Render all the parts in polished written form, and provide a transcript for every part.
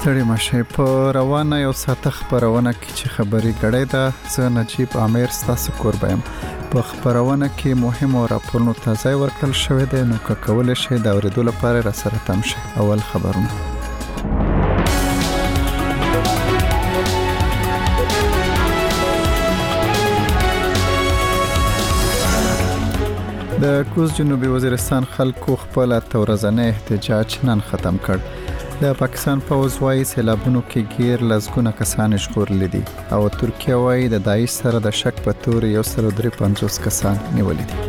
ستړي مشه په روانه یو ساعت خبرونه کې چې خبري غړې ده زه نجيب عامر ستاسو قربایم په خبرونه کې مهم او راپورونو تازه ورکړل شوې ده نو کول شي دا اوریدو لپاره را سره تم شي. اول خبرونه د کوز جنوبي وزیرستان خلکو خپل ورځنی احتجاج نن ختم کړ. د پاکستان پوځ وايي سیلابونو کې غیر لزګونه کسان ژغورل دي او ترکیه وايي د داعش سره د شک په تور 153 کسان نیولي دي.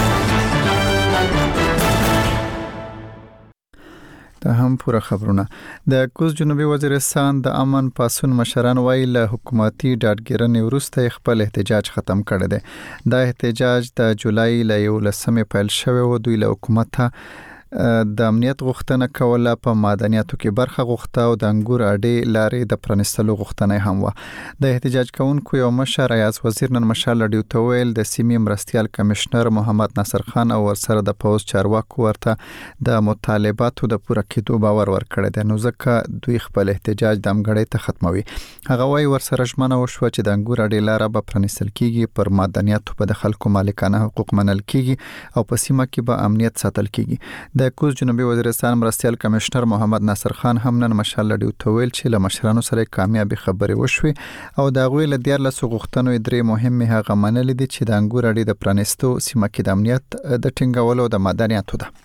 دا هم پوره خبرونه. د کوز جنوبي وزیرستان د امن پاسون مشران وايي له حکومتي ډاډګیرنې وروسته خپل احتجاج ختم کړی دی. دا احتجاج د جولای ل 11 پیل شوی و. دوی له حکومت د امنیت غوښتنه کوله، په مدنیاتو کې برخه غوښته او د انګور اډې لارې د پرانستلو غوښتنه هم و. د احتجاج کوونکو یو مشر ریاض وزیر نن مشال لډیو ته ویل د سیمې مرستيال کمشنر محمد ناصر خان او ورسره د پوز چارواکو ورته د مطالباتو د پوره کېدو باور ورکړی دی، نو ځکه دوی خپل احتجاج د امګړې ته ختموي. هغه وايي ورسره ژمنه وشو چې د انګور اډې لاره به پرانستل کیږي، پر مدنیاتو په د خلکو مالکانه حقوق منل کیږي او په سیمه کې به امنیت ساتل کیږي. د کوز جنوبي وزیرستان مرستيال کمشنر محمد ناصر خان هم نن مشال لډیو ته ویل چې له مشرانو سره کامیابی خبرې وشوي او دا غوي له 14 غوښتنو درې مهمه هغه منل دي چې د انګور اډې د پرانستو سیمه کې د امنیت د ټینګولو د مدنیاتو ده.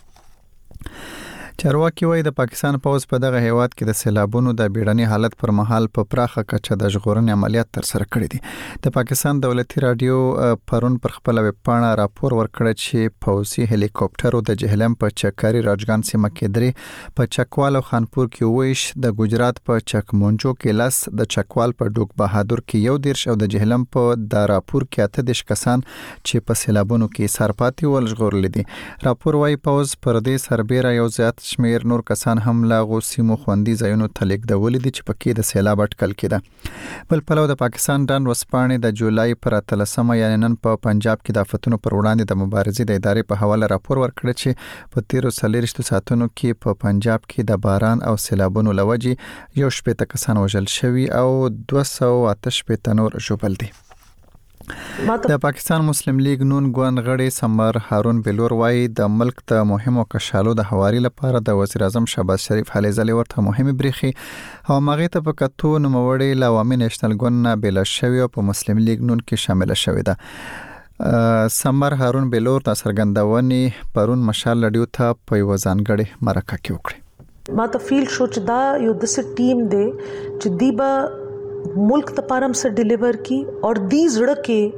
چارواکي وايي د پاکستان پوځ په دغه هیواد کې د سیلابونو د بیړني حالت پر مهال په پراخه کچه د ژغورنې عملیات تر سره کړي دي. د پاکستان دولتي رادیو پرون پر خپل ویب پاڼه راپور ورکړ چې پوځي هلیکوپټرو د جهلم په چکاري راجګان سیمه کې درې، په چکوال او خانپور کې ویش، د ګجرات په چکمونجو کې لاس، د چکوال په ډوک بهادر کې 11 او د جهلم په داراپور کې 8 کسان چې په سیلابونو کې سرپاتې ول ژغورل دي. راپور وايي پوځ پر دې سربېره یو زیات شمیر نور کسان هم لا غوسیمو خوندي ځایونو تلیکدول دي چې پکې د سیلاب اټکل کېده. بل پلو د پاکستان ډان وسپانې د جولای پر 13 یعنی نن په پنجاب کې د آفتونو پر وړاندې د مبارزې د ادارې په حواله راپور ورکړ چې په 13 ساعتونو کې په پنجاب کې د باران او سیلابونو لوجې 18 کسان وژل شوي او 288 نور ژوبل دي. د پاکستان مسلم لیگ نون ګوند غړي سمر هارون بلور وايي د ملک د مهمو کشالو د حواري لپاره د وزیر اعظم شهباز شریف هلې ځلې ورته مهمه بریخي او مغه ته په کتو نوموړي لاوامي نېشنل ګوند بل شوی او په مسلم لیگ نون کې شامل شوی ده. سمر هارون بلور د سرګندونې پرون مشال لډیو ته په یو ځانګړي مرکه کې وکړي. ما ته فیل شو چې دا یو د ټیم دی چې دیبا ملک ته پارم سره ډیلیور کی اور دی زړه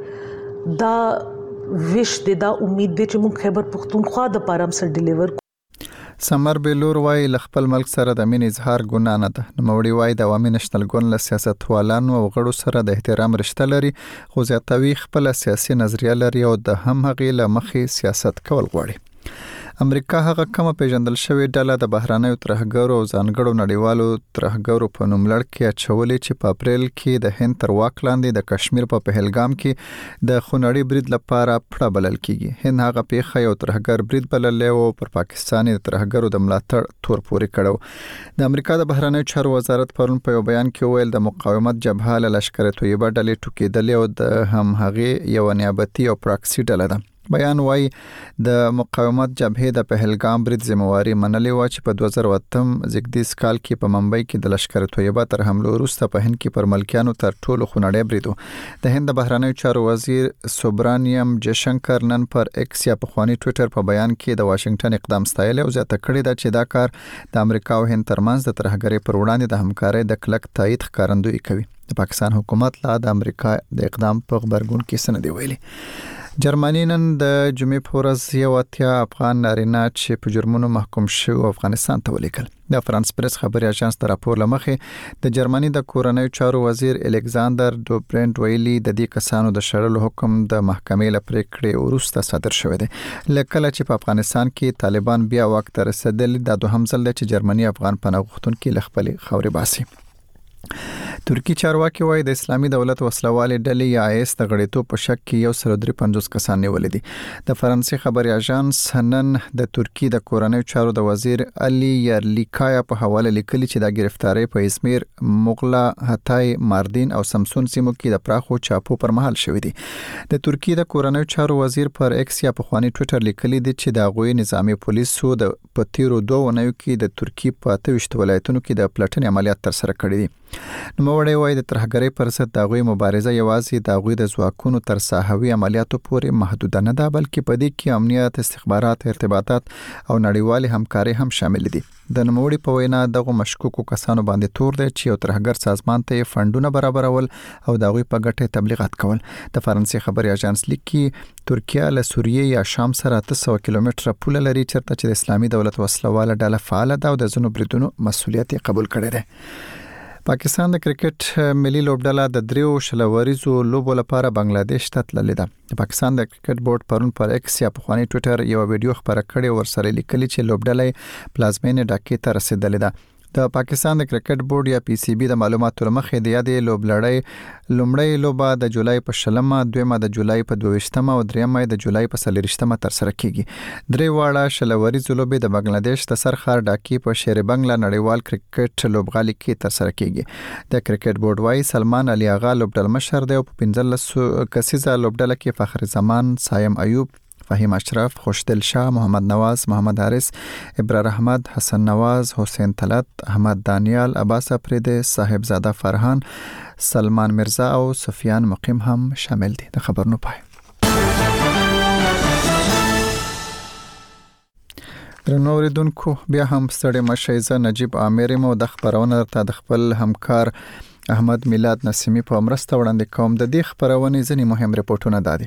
کې دا وش دی، دا امید دی چې موږ خیبر پختونخوا د پارم سره ډیلیور. سمر بلور وايي خپل ملک سره د مين اظهار ګناه نه ده. نوموړي وايي د عوامي نېشنل ګوند له سیاستوالانو او غړو سره د احترام رشته لري، خو زیاتوي خپل سیاسي نظریه لري او د هم هغې له مخې سیاست کول غواړي. امریکا هغه کومه پیژندل شوې ډله د بهرانيو ترهګرو او ځانګړو نړیوالو ترهګرو په نوم لړ کې اچولې چې په اپریل کې د هند تر واک لاندې د کشمیر په پهلګام کې د خونړي برید لپاره پړه بلل کیږي. هند هغه پیښه یو ترهګر برید بللې او پر پاکستاني ترهګرو د ملاتړ تور پوري کړو. د امریکا د بهرانيو چارو وزارت پرون په یو بیان کې ویل د مقاومت جبهه له لشکره طیبه ډلې ټوکېدلې او د هم هغه یو نیابتي او پراکسي ډله ده. بیان وايي د مقاومت جبهه د پهلګام برید ذمہواری منلې و چې په 2008 زګدیز کال کې په ممبئی کې د لشکره طیبه تر حمله وروسته په هند کې پر ملکیانو تر ټولو خونړی بریدو. د هند د بهرانيو چارو وزیر سوبرانیم جشنکر نن پر ایکس یا په خواني ټوئیټر په بیان کې د واشنگټن اقدام ستایل او زیاته کړی دا چې دا کار د امریکا او هند ترمنځ د ترهګرۍ پر وړاندې د همکارۍ د کلک تایید ښکارندویي کوي. د پاکستان حکومت لا د امریکا د اقدام په خبرګون کې سند ویلي. جرمني نن د جمعې په ورځ یو اتیا افغان نارینه چې په جرمونو محکوم شو افغانستان ته ولیکل. د فرانس پریس خبري اژانس د راپور لمخې د جرمني د کورنیو چارو وزیر الکساندر دوبرنټ ویلي د دې کسانو د شړلو حکم د محکمې له پریکړې وروسته صادر شوی دی. لکه چې په افغانستان کې طالبان بیا واک ته رسیدل، د دوهم ځل چې جرمني افغان پناه غوښتونکي له خپل خاورې باسي. ترکی چارواکي وایي د اسلامي دولت وسلوالې ډلې یا IS د غړیتوب په شک کې 153 کسان نیولې دي. د فرانسې خبري اژانس نن د ترکی د کورنیو چارو د وزیر علي یارلیکایا په حواله لیکلي چې د گرفتاری په ازمیر، مغلا، هتای، ماردین او سمسون سیمو کې د پراخو چاپو پر مهال شوې دي. د ترکی د کورنیو چارو وزیر پر ایکس یا په خواني ټوئیټر لیکلي دي چې د غوي نظامی پولیسو د پتیرو 2 ونیو کې د ترکی په 28 ولایتونو کې د پلټنې عملیات تر سره کړي دي. نوموړی وایي د ترهګرۍ پر ضد د غوي مبارزه یوازې د غوي د ځواکونو تر ساحوي عملیاتو پورې محدود نه ده، بلکې په دې کې امنیت، استخبارات، ارتباطات او نړیوالې همکاري هم شامل دي. د نوموړي په وینا دغه مشکوکو کسانو باندې تور دی چې یو ترهګر سازمان ته فندونه برابرول او د غوي په ګټه تبلیغات کول. د فرانسې خبري اژانس لیکي ترکیه له سوریه یا شام سره 300 کیلومتره پوله لري چیرته چې د اسلامي دولت وسلواله ډله فعال ده او د ځینو بریدونو مسؤلیت قبول کړی دی. پاکستان د کرکټ ملي لوبډله د 3 شلوریزو لوبو لپاره بنگلاديش ته تللې ده. پاکستان د کرکټ بورډ پرون پر ایکس یا په خواني ټوئیټر یو ویډیو خبره کړې ورسره لیکلي چې لوبډله پلازمینې ډاکې ته رسیدلې ده. د پاکستان د کرکټ بورډ یا PCB د معلوماتو لمخې د یادې لوبلړۍ لومړی لوبه د جولای په 20مه، دویمه د جولای په 22مه او دریمه د جولای په 23مه تر سره کیږي. درې واړه شلوریزو لوبې د بنگلاديش د سرخار ډاکې په شیر بنگلا نړیوال کرکټ لوبغالي کې تر سره کیږي. د کرکټ بورډ وايي سلمان علي آغا لوبډل مشر دی او په 15 کسیزه لوبډله کې فخر زمان، سایم ایوب، فهیم اشرف، خوشدل شاه، محمد نواز، محمد حارث، ابرار احمد، حسن نواز، حسین طلعت، احمد دانیال، عباس افریدی، صاحب زاده فرحان، سلمان مرزا او سفیان مقیم هم شامل دي. د خبرونو پای. درنو اوریدونکو، بیا هم ستړي مشئ. زه نجیب عامر مو د خبرونه ته د خپل همکار احمد میلاد نسیمی په مرسته وړاندې کوم. د دې خبرونه ځینې مهم ریپورتونه دادي.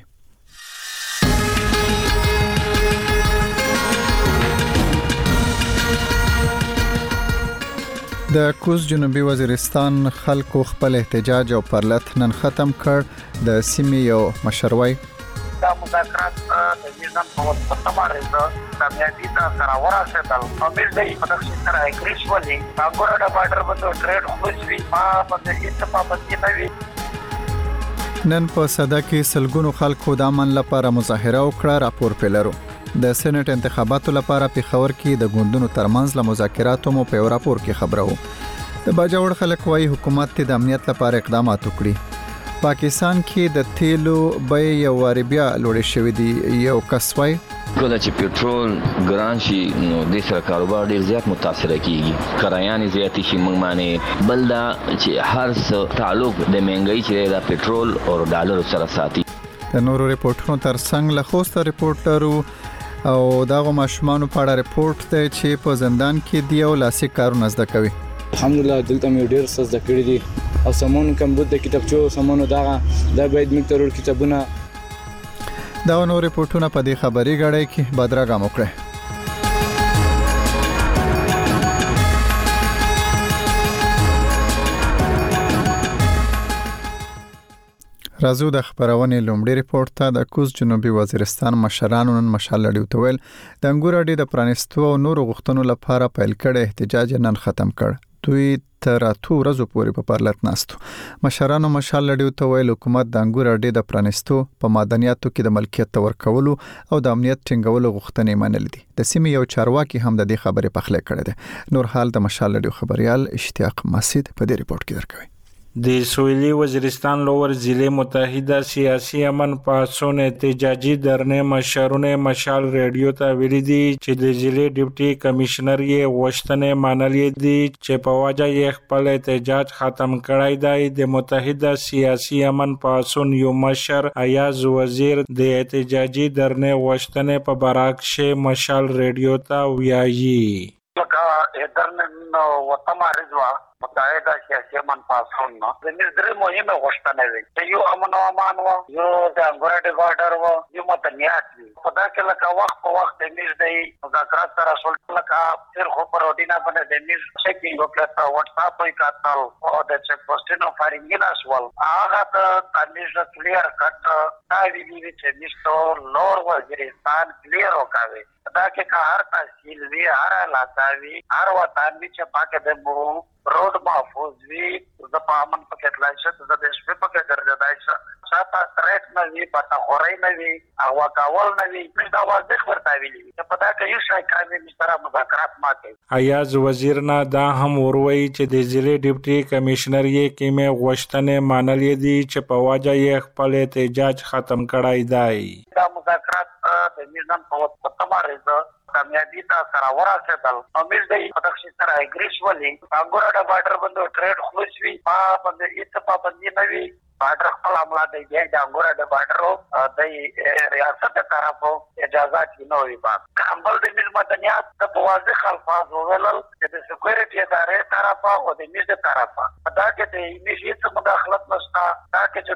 د کوز جنوبي وزیرستان خلکو خپل احتجاج او پرلت نن ختم کړ. د سیمې یو مشروي دا مذاکرات د نظام په واسطه باندې کامیابی ته سره ورسېدل. او د پدغه سره اګریس ولې هغه د بارډر باندې ټریډ خوشوي په دې اتفاق باندې نوي. نن په صدا کې سلګونو خلکو د امن لپاره مظاهره وکړه. راپور پیلرو د سېنات انتخاباتو لپاره په خبر کې د ګوندونو ترمنځ له مذاکراتو مو په راپور کې خبرو. د باجوړ خلک وايي حکومت ته د امنیت لپاره اقدامات وکړي. پاکستان کې د تیلو بیې یو واری بیا لوړې شوې دي. یو کس وايي کله چې پټرول ګران شي نو د سره کاروبار ډیر زیات متاثر کیږي، کرایان زیات شي. موږ معنی بل دا چې هر څه تعلق د مهنګۍ چې د پټرول او ډالر سره ساتي. د نورو ریپورتونو ترڅنګ له خوسته ریپورټرو او داغه ماشومان په اړه ریپورت دی چې په زندان کې دی او لاسي کارونه زده کوي. الحمدلله دلته مې ډیر څه زده کړی دي او سمون کوم د کتابچو سمونو دا باید موږ ترور کتابونه. دا نور ریپورتونه په دې خبري غړې کې بدراګام وکړي. راځو د خبرونه لومړی ریپورت ته. د کوز جنوبي وزیرستان مشرانو نن مشال لړیو ته ویل د انګور اډې د پرانستو او نورو غوښتنو لپاره پیل کړي احتجاج نن ختم کړ. دوی تر 2 ورځې پورې په پرلت ناستو. مشرانو مشال لړیو ته ویل حکومت د انګور اډې د پرانستو په معدنیاتو کې د ملکیت ورکولو او د امنیت ټینګولو غوښتنې منل دي. د سیمې یو چارواکي هم د دې خبرې پخله کړې ده. نور حال د مشال لړیو خبريال اشتیاق مسعود په دې ریپورت کې درکوي. د سویلی وزیرستان لور ضلع متحده سیاسي امن پاسون احتجاجي درنه مشرونه مشال ریډیو ته ویلي دي چې د ضلع ډیپټي کمشنر یې وشتنه مانلې دي چې په واجه یې خپل احتجاج ختم کړای دی. د متحده سیاسي امن پاسون یو مشر ایاز وزیر د احتجاجي درنه وشتنه په براکشه مشال ریډیو ته ویایي لکه درنه وطمه رضوا متحده سیاسي امن پاسون د نظر مهمه غوښتنه وي چې یو امن او امان و، یو د انګورډ بارډر و، یو مدنیات وي. خدا کې لکه وخت په وخت د میز دی مذاکرات سره رسول لکه تیر خو پر روډینا باندې د میز چیکینګ وکړه، واتس اپ یې کاتل او د چیک پوسټینو فارینګ نشول. هغه د میز کلیر کټ دا ویلي چې میز لور وزیرستان کلیر وکاوي. دا کې هر تحصیل وی، هر علاقه وی، هر وطن وی چې پاکه د روډ محفوظ وي د پامن پکې تلای شي د شپې پکې ګرځېدای شي شاته ترېټ نه وي پټه خوري نه وي او کاول نه وي دا واضح ورته ویلي چې پتا کوي شای کامل مشترک مذاکرات ماته ایاز وزیر نه دا هم وروي چې د ضلع ډیپټي کمشنر یې کیمه غوښتنه مانلې دي چې په واجه یې خپل احتجاج ختم کړای دی دا مذاکرات د نظام په تمارزه کامیابی تا سره ورسېدل امید دی په دغه سره اګریش ولې انګورا د بارډر باندې ټریډ خلاص وي په باندې اتفاق باندې نوي بارډر خپل عمله دی د انګورا د بارډر د ریاست طرفو اجازه نه وي بعد کمبل د مدنیات په واضح الفاظ وویل چې د سکیورټي ادارې طرفه او د میز طرفه دا کې د ایمیجیت مداخلت نشته دا کې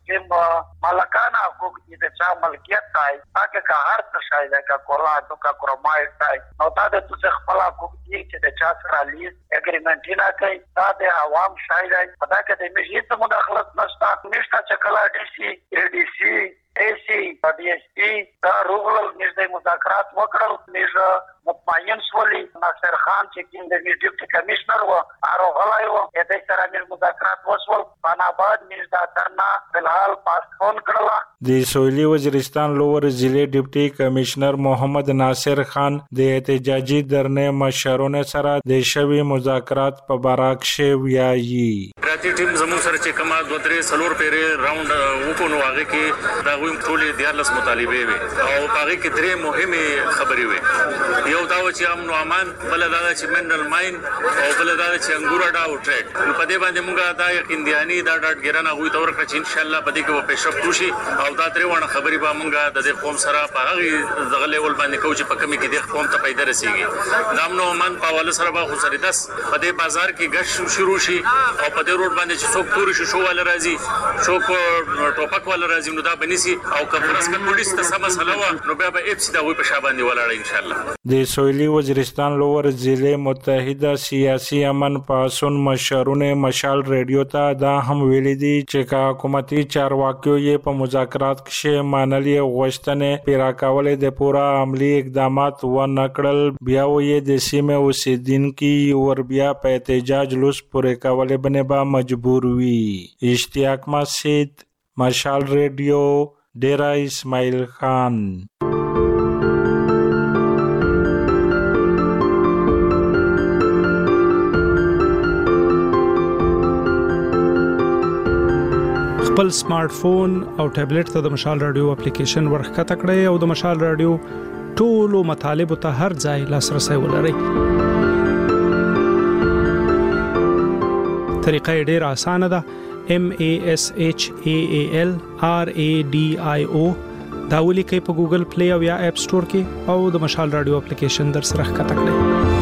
چې مالکانه حقوق دي د چا ملکیت دی تاکه که هر څه شای دا کولا کا کورمای دی نو دا د څه خپل حقوق دي چې د چا سره لیز اګریمنټ نه کوي دا د عوام شای دی دا کې د ایمیجیت مداخلت نشته نشته چې کلا ډي سي ډي سي اسی ډي اس پی دا روغل نږدې مذاکرات وکړل نږدې مطمئن شولي ناصر خان چې کوم د ډیپټي کمشنر و هغه غلای و د سره د مذاکرات وشول پناباد نږدې درنا بلحال پاسپون کړل د سویلي وزیرستان لوور ضلع ډیپټي کمشنر محمد ناصر خان د احتجاجي درنه مشرونه سره د شوی مذاکرات په باره کې ویایي راتی ټیم زموږ سره چې کما 2-3 سلور پیری راوند وکونو هغه کې دا ویم ټولې دیارلس مطالبه وي او هغه کې درې مهمه خبرې وي یو دا چې امن او امان بل دا چې منرل ماين او بل دا چې انګور دا او ټریډ په دې باندې موږ دا یقین دیانی دا ډاټ ګرانه غوي تور کړ چې ان شاء الله په دې کې و پېښه کوشي او دا درې ونه خبرې به موږ د دې قوم سره په هغه دغه لیول باندې کوم چې په کمی کې د قوم ته پیدا رسیږي دا امن او امان په حواله سره به خو سره 10 په دې بازار کې غش شروع شي او په دې روډ باندې چې څوک پوری شو ول راځي څوک ټوپک ول راځي نو دا بنسي او کفرس په پولیس ته سم مسله و نو بیا به اف سي دا وي په شاباندې ولاړ ان شاء الله د سویلي وزیرستان لوور ضلع متحده سیاسي امن پاسون مشرونه مشال ریډیو ته دا هم ویلي دي چې حکومتي چارواکیو یې په مذاکرات کې مانلې غوښتنې پیرا کولې د پورا عملی اقدامات و نکړل بیا وې د سیمه اوسیدونکو ور بیا په احتجاج لوس پورې کولې باندې با مجبور وي اشتیاق مسجد مشال ریډیو ډیرا اسماعیل خان خپل سمارټ فون او ټابلیټ ته د مشال رادیو اپلیکیشن ورخته کړئ او د مشال رادیو ټولو مطالبه ته هر ځای لاسرسي ولرئ. طریقه ډیره اسانه ده. MASHAAL RADIO دا ولیکئ په ګوګل پلی او یا اپ سٹور کې او د مشال رادیو اپلیکیشن در سره ښکته کړئ.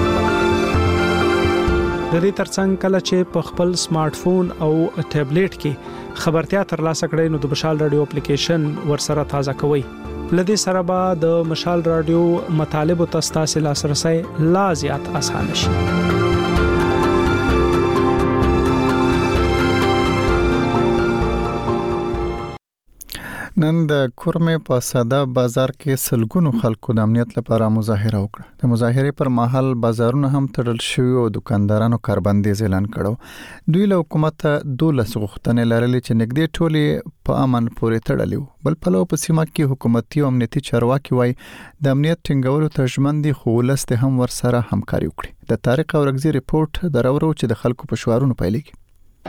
د دې ترڅنګ کله چې په خپل سمارټ فون او ټابلیټ کې خبرتیا ترلاسه کړئ نو د مشال رادیو اپلیکیشن ورسره تازه کوئ. لدې سره به د مشال رادیو مطالب او تاسو لاسرسي لا زیات آسان شي. نن د کورمې په ساده بازار کې سلګونو خلکو د امنیت لپاره مظاهره وکړه. د مظاهره پر مهال بازارونه هم تړل شوي او دکاندارانو کاربندیز اعلان کړو. دوی له حکومت 12 غوښتنې لرلې چې نږدې ټولې په امن پورې تړلې وو. بل په لو په سیمه کې حکومتي او امنیتي چارواکي وای د امنیت ټینګولو ته ژمن دي خو ولسته هم ورسره همکاري وکړي. د طارق اورغزي ریپورت درورو چې د خلکو په شعارونو پیلېږي.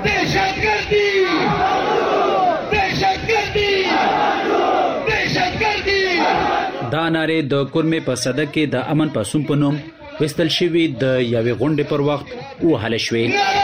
دا ناره د کورمې په صده کې د امن پاسون په نوم وستل شوی د یوې غونډې پر وخت او حل شوی.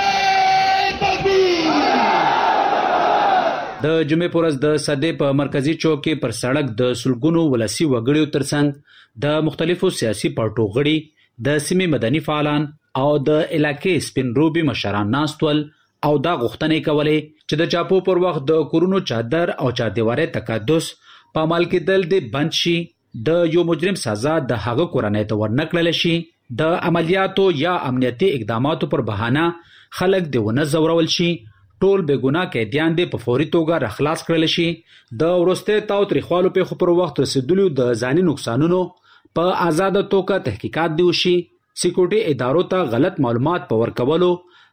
د جمعې پر ورځ د صده په مرکزی چوک کې پر سړک د سلګونو ولسی وګړیو ترڅنګ د مختلفو سیاسي پارټو غړي د سیمې مدني فعالان او د علاقې سپینروبي مشران ناستول او دا غوښتنې کولې چې د چاپو پر وخت د کورونو چادر او چاردیوارې تقدس په عمل کې دل د بند شي، د یو مجرم سزا د هغه کورنۍ ته ورنکړل شي، د عملیاتو یا امنیتي اقداماتو پر بهانه خلک د ونه زورول شي، ټول بے ګناه قیدیان د په فوري توګه راخلاص کړل شي، د ورسته تاو تاریخوالو په خبر وخت رسیدلو د ځاني نقصانونو په آزاد توګه تحقیقات دی وشي، سکیورټي ادارو ته غلط معلومات په ورکولو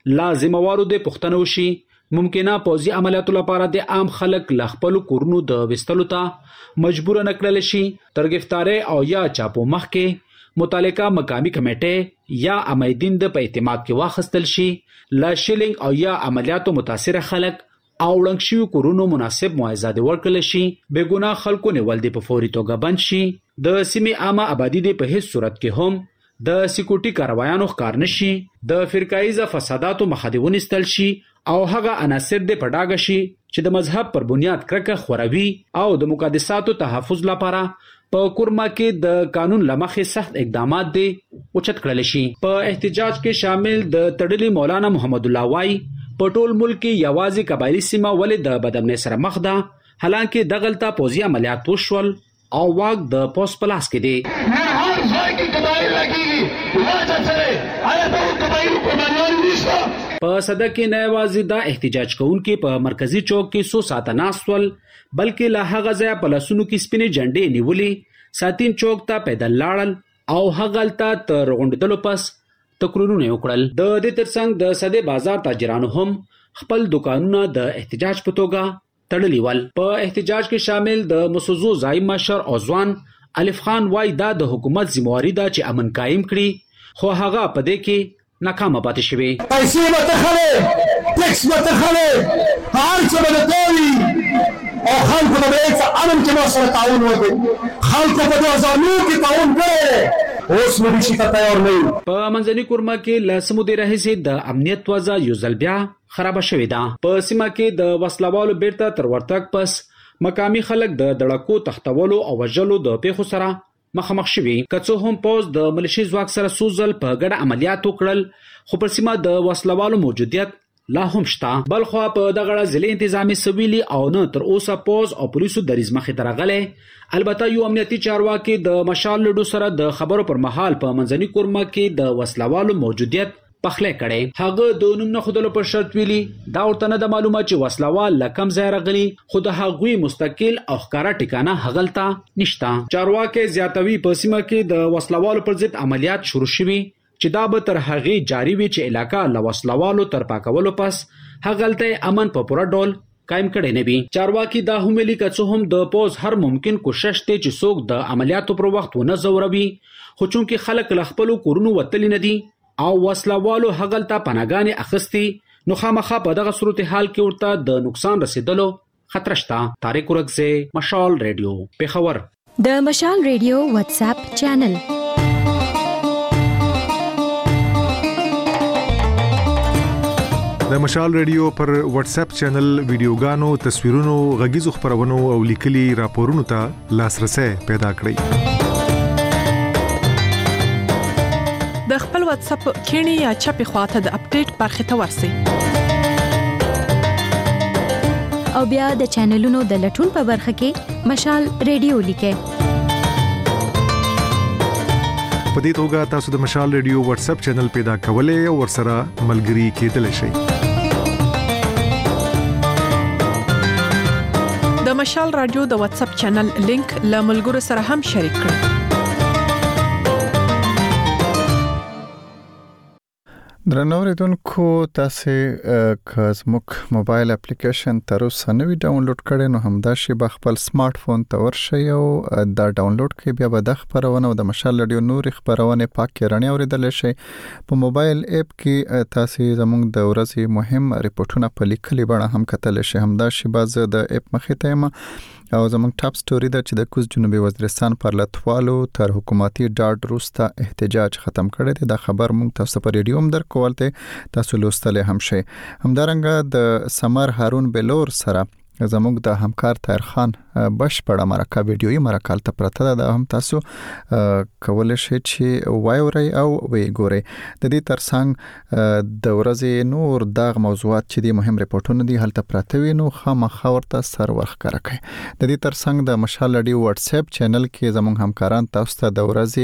لازموارو د پښتنو شي ممکنه پوځي عملیاتو لپاره د عام خلک لخپل کورونو د وستلو ته مجبور نکړل شي تر گرفتاری او یا چاپو مخ کې متعلقه مقامی کمیټه یا امیدین د په اعتماد کې واخستل شي لا شیلینګ او یا عملیاتو متاثر خلک او ړنګ شوي کورونو مناسب معاوضه ورکړل شي بې ګناه خلکو نیول د په فوري توګه بند شي د سیمې عامه آبادی د په هیڅ صورت کې هم د سکیورټي کاروایانو ښکار نشي د فرقایزه فساداتو مخه دې ونیستل شي او هغه عناصر د پډاګه شي چې د مذهب پر بنیاد کرکه خوروي او د مقدساتو تحفظ لپاره په کورما کې د قانون لمخې سخت اقدامات دي اوچت کړل شي په احتجاج کې شامل د تړلي مولانا محمد الله وای په ټول ملک کې یوازې قبایلی سیمه ولې د بدامنۍ سره مخ ده حالانکه دغلطه پوځي عملیات وشول او واګ د پوس پلاس کې دي هر ځای کې قبایل لګي واځه سره آیا د قبایلو په باندې نشته په صده کې نه یوازې د احتجاج کوونکو په مرکزی چوک کې 100 ساعت ناستول بلکې لا هغه ځای په لاسونو کې سپینې جنډې نیولې ساتین چوک ته پیدل لاړل او هغلته تر غونډدلو پس تقریرونه وکړل د دې ترڅنګ د صده بازار تاجرانو هم خپل دکانونه د احتجاج په توګه تړلي ول په احتجاج کې شامل د مسوزو زایم مشر او ځوان الف خان وای دا د حکومت ذمہواری ده چې امن قائم کړي خو هغه په دې کې ناکامه پاتې شوی پیسې متخله ټیکس متخله هر څه بدوي او خلکو د بیت امن کې مو سره تعاون وکړي خلکو په دې ځانو کې تعاون کړي اوس مې شي ته تیار نه په منځني کورما کې لاسمو دی راهسي د امنیت وضع یو ځل بیا خراب شوې ده په سیمه کې د وسلوالو بیرته تر ورتګ پس مقامی خلک د دړکو تختولو او وژلو د پیښو سره مخامخ شوي کڅو هم پوز د ملشي ځواک سره سوزل په ګډه عملیات وکړل خو پر سیمه د وسلوالو موجودیت لا هم شته بلخو په دغه ځلې انتظامی سویلي او نه تر اوسه پوز او پولیسو د ریزمخې ترغله البته یو امنیتي چارواکي د مشال لډو سره د خبرو پر مهال په منځني کورما کې د وسلوالو موجودیت پخله کړي هغه د نوم نه خودلو پر شرط ویلي دا ورته نه د معلومات چې وسلوال لکم ځای راغلي خو د هغوی مستقل او ښکارا ټکانه هغلتا نشتا چارواکي زیاتوي په سیمه کې د وسلوالو پر ضد عملیات شروع شوي چې دا به تر هغه جاری وي چې علاقہ له وسلوالو تر پاکولو پس هغلته امن په پوره ډول قائم کړي نه وي چارواکي دا هم لیکي چې هم د پوز هر ممکن کوشش ته چې څوک د عملیاتو پر وخت ونه زوروي خو چونکه خلک لخپلو کورونو وتلی نه دي او وسلوالو هغلته پناګانې اخستي نو خامخا په دغه صورتحال کې ورته د نقصان رسیدلو خطر شته طارق ورغزه مشال ریډیو پیښور د مشال ریډیو واتس اپ چینل د مشال ریډیو پر واتس اپ چینل ویډیوګانو تصویرونو غږیزو خبرونو او لیکلي راپورونو ته لاسرسي پیدا کړئ د خپل واتس اپ کینی یا چپی خواته د اپډیټ برخه ته ورسی او بیا د چینلونو د لټون په برخه کې مشال ریډیو لیکه په دې توګه تاسو د مشال ریډیو واتس اپ چینل پیدا کولای او ورسره ملګري کېدلی شئ د مشال رادیو د واتس اپ چینل لینک له ملګرو سره هم شریک کړئ درنوریدونکو تاسو کزموک موبایل اپلیکیشن تر اوسه نوی ډاونلوډ کړئ نو همدا شی په خپل سمارټ فون ته ورشئ او دا ډاونلوډ کړئ بیا به د خبرونه او د مشال رادیو نور خبرونه پاک رڼا اوریدل شي په موبایل اپ کې تاسو زموږ د ورځې مهم ریپورتونه په لیکلي بڼه هم کتل شي همدا شی باز د اپ مخې ته ما او زموږ ټاپ سټوري دا چې د کوز جنوبي وزیرستان پر لټوالو تر حکومتي ډاډ روستا احتجاج ختم کړی دی دا خبر مونږ تاسو په ریډیو هم درکولته تاسو لوستل هم شي همدارنګه د سمر هارون بلور سره زموږ د همکار طاهر خان بشپړه مرکه ویډیوي مرکه ته پرته ده هم تاسو کولای شئ چې وایوري او ویګوري د دې ترڅنګ د ورځې نور دغه موضوعات چې د مهم ریپورتونه دي هلته پراته وي نو خامخا ورته سر ورخکاره کوي د دې ترڅنګ د مشال رادیو واتس اپ چینل کې زموږ همکاران تاسو ته د ورځې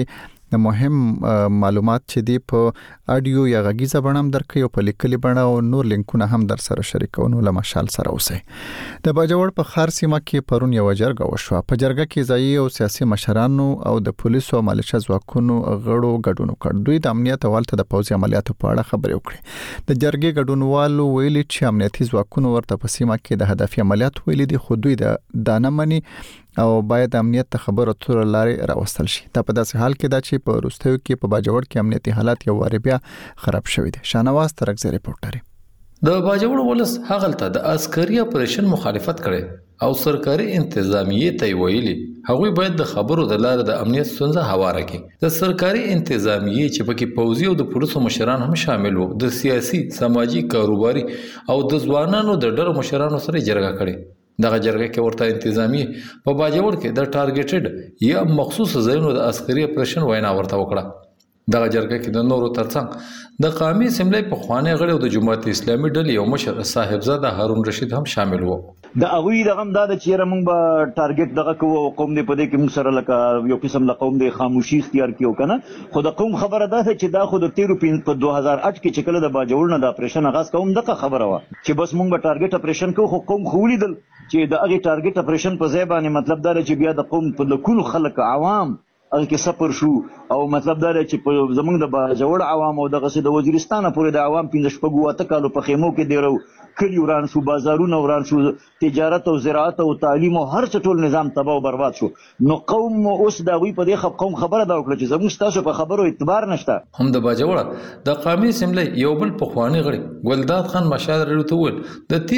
د مهم معلومات چې دی په اډیو یا غږیزه بڼه هم درکې او په لیکلي بڼه او نور لینکونه هم در سره شریکو نو له مشال سره اوسئ. د باجوړ په خار سیمه کې پرون یو جرګه وشوه. په جرګه کې ځایي او سیاسي مشرانو او د پولیسو او ملیشه ځواکونو غړو ګډون وکړ. دوی د امنیت اولته د پوځي عملیاتو په اړه خبرې وکړې. د جرګې ګډونوالو ویلي چې امنیتي ځواکونو ورته په سیمه کې د هدفي عملیات ویلي دي، خو دوی د دانمنې او باید امنیت ته خبره تر لارې راوستل شي. دا په داسې حال کې دا چې په وروستیو کې په باجوړ کې امنیتي حالات یو واره بیا خراب شوی دی. شانواز ترکزی ریپورټ لري. د باجوړ ولس هغلته د عسکري اپریشن مخالفت کړي او سرکاري انتظامیه ته ویلي هغوی باید د خبرو د لارې د امنیت ستونزه هواره کړي. د سرکاري انتظامیه چې پکې پوځي او د پولیسو مشران هم شامل وو، د سیاسي، سماجی، کاروباري او د ځوانانو د ډلو مشرانو سره جرګه کړي. دغه جرګه کې ورته انتظامیه په باجوړ کې د ټارګټډ یا مخصوص ځایونو د عسکري اپریشن وینا ورته وکړه. دغه جرګه کې د نورو ترڅنګ د قومي اسمبلی په خوانه غړي او د جماعت اسلامي ډلې یو مشر صاحبزاده هارون رشید هم شامل وو. د اوی دغه هم د چیرې موږ به ټارګټ دغه کوو قوم دې په دې کې موږ سره لکه یو قسم له قوم دې خاموشي اختیار کیو کنه. خو د قوم خبره ده چې دا خو د 13 په 2008 کې چې کله د باجوړ نه د اپریشن آغاز کوم دغه خبره و چې بس موږ به ټارګټ اپریشن کوو. خو قوم خو لیدل چې د هغه ټارګټ اپریشن په ځای باندې مطلب دا چې بیا د قوم په لکونو خلک عوام هغه کې سفر شو او مطلب دا چې په زمونږ د باجوړ عوام او دغه د وزیرستان پورې د عوام 15 کالو په خیمو کې دیرو کلی وران شو، بازارونه وران شو، تجارت او زراعت او تعلیم او هر څه ټول نظام تباہ او برباد شو. نو قوم اوس دا وی په دې قوم خبره دا وکړه چې زموږ تاسو په خبرو اعتبار نشته. هم د باجوړ د قومي اسمبلی یو بل پخوانی غړي ګلداد خان مشال ورته ول د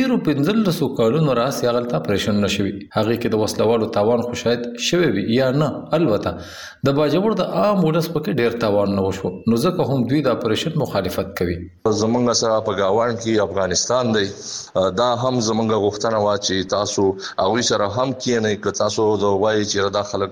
13 کالونو راس یغلطه اپریشن نشوي. هغه کې د وسلوالو تاوان خو شاید شوی وي یا نه، البته د باجوړ د عام ولس پکې ډیر تاوان نه وشو، نو ځکه هم دوی د اپریشن مخالفت کوي. زمونږ سره په گاوان کې افغانستان دی، دا هم زمونږ غوښتنه وا چې تاسو هغه سره هم کینې ک تاسو د وایي چې دا خلک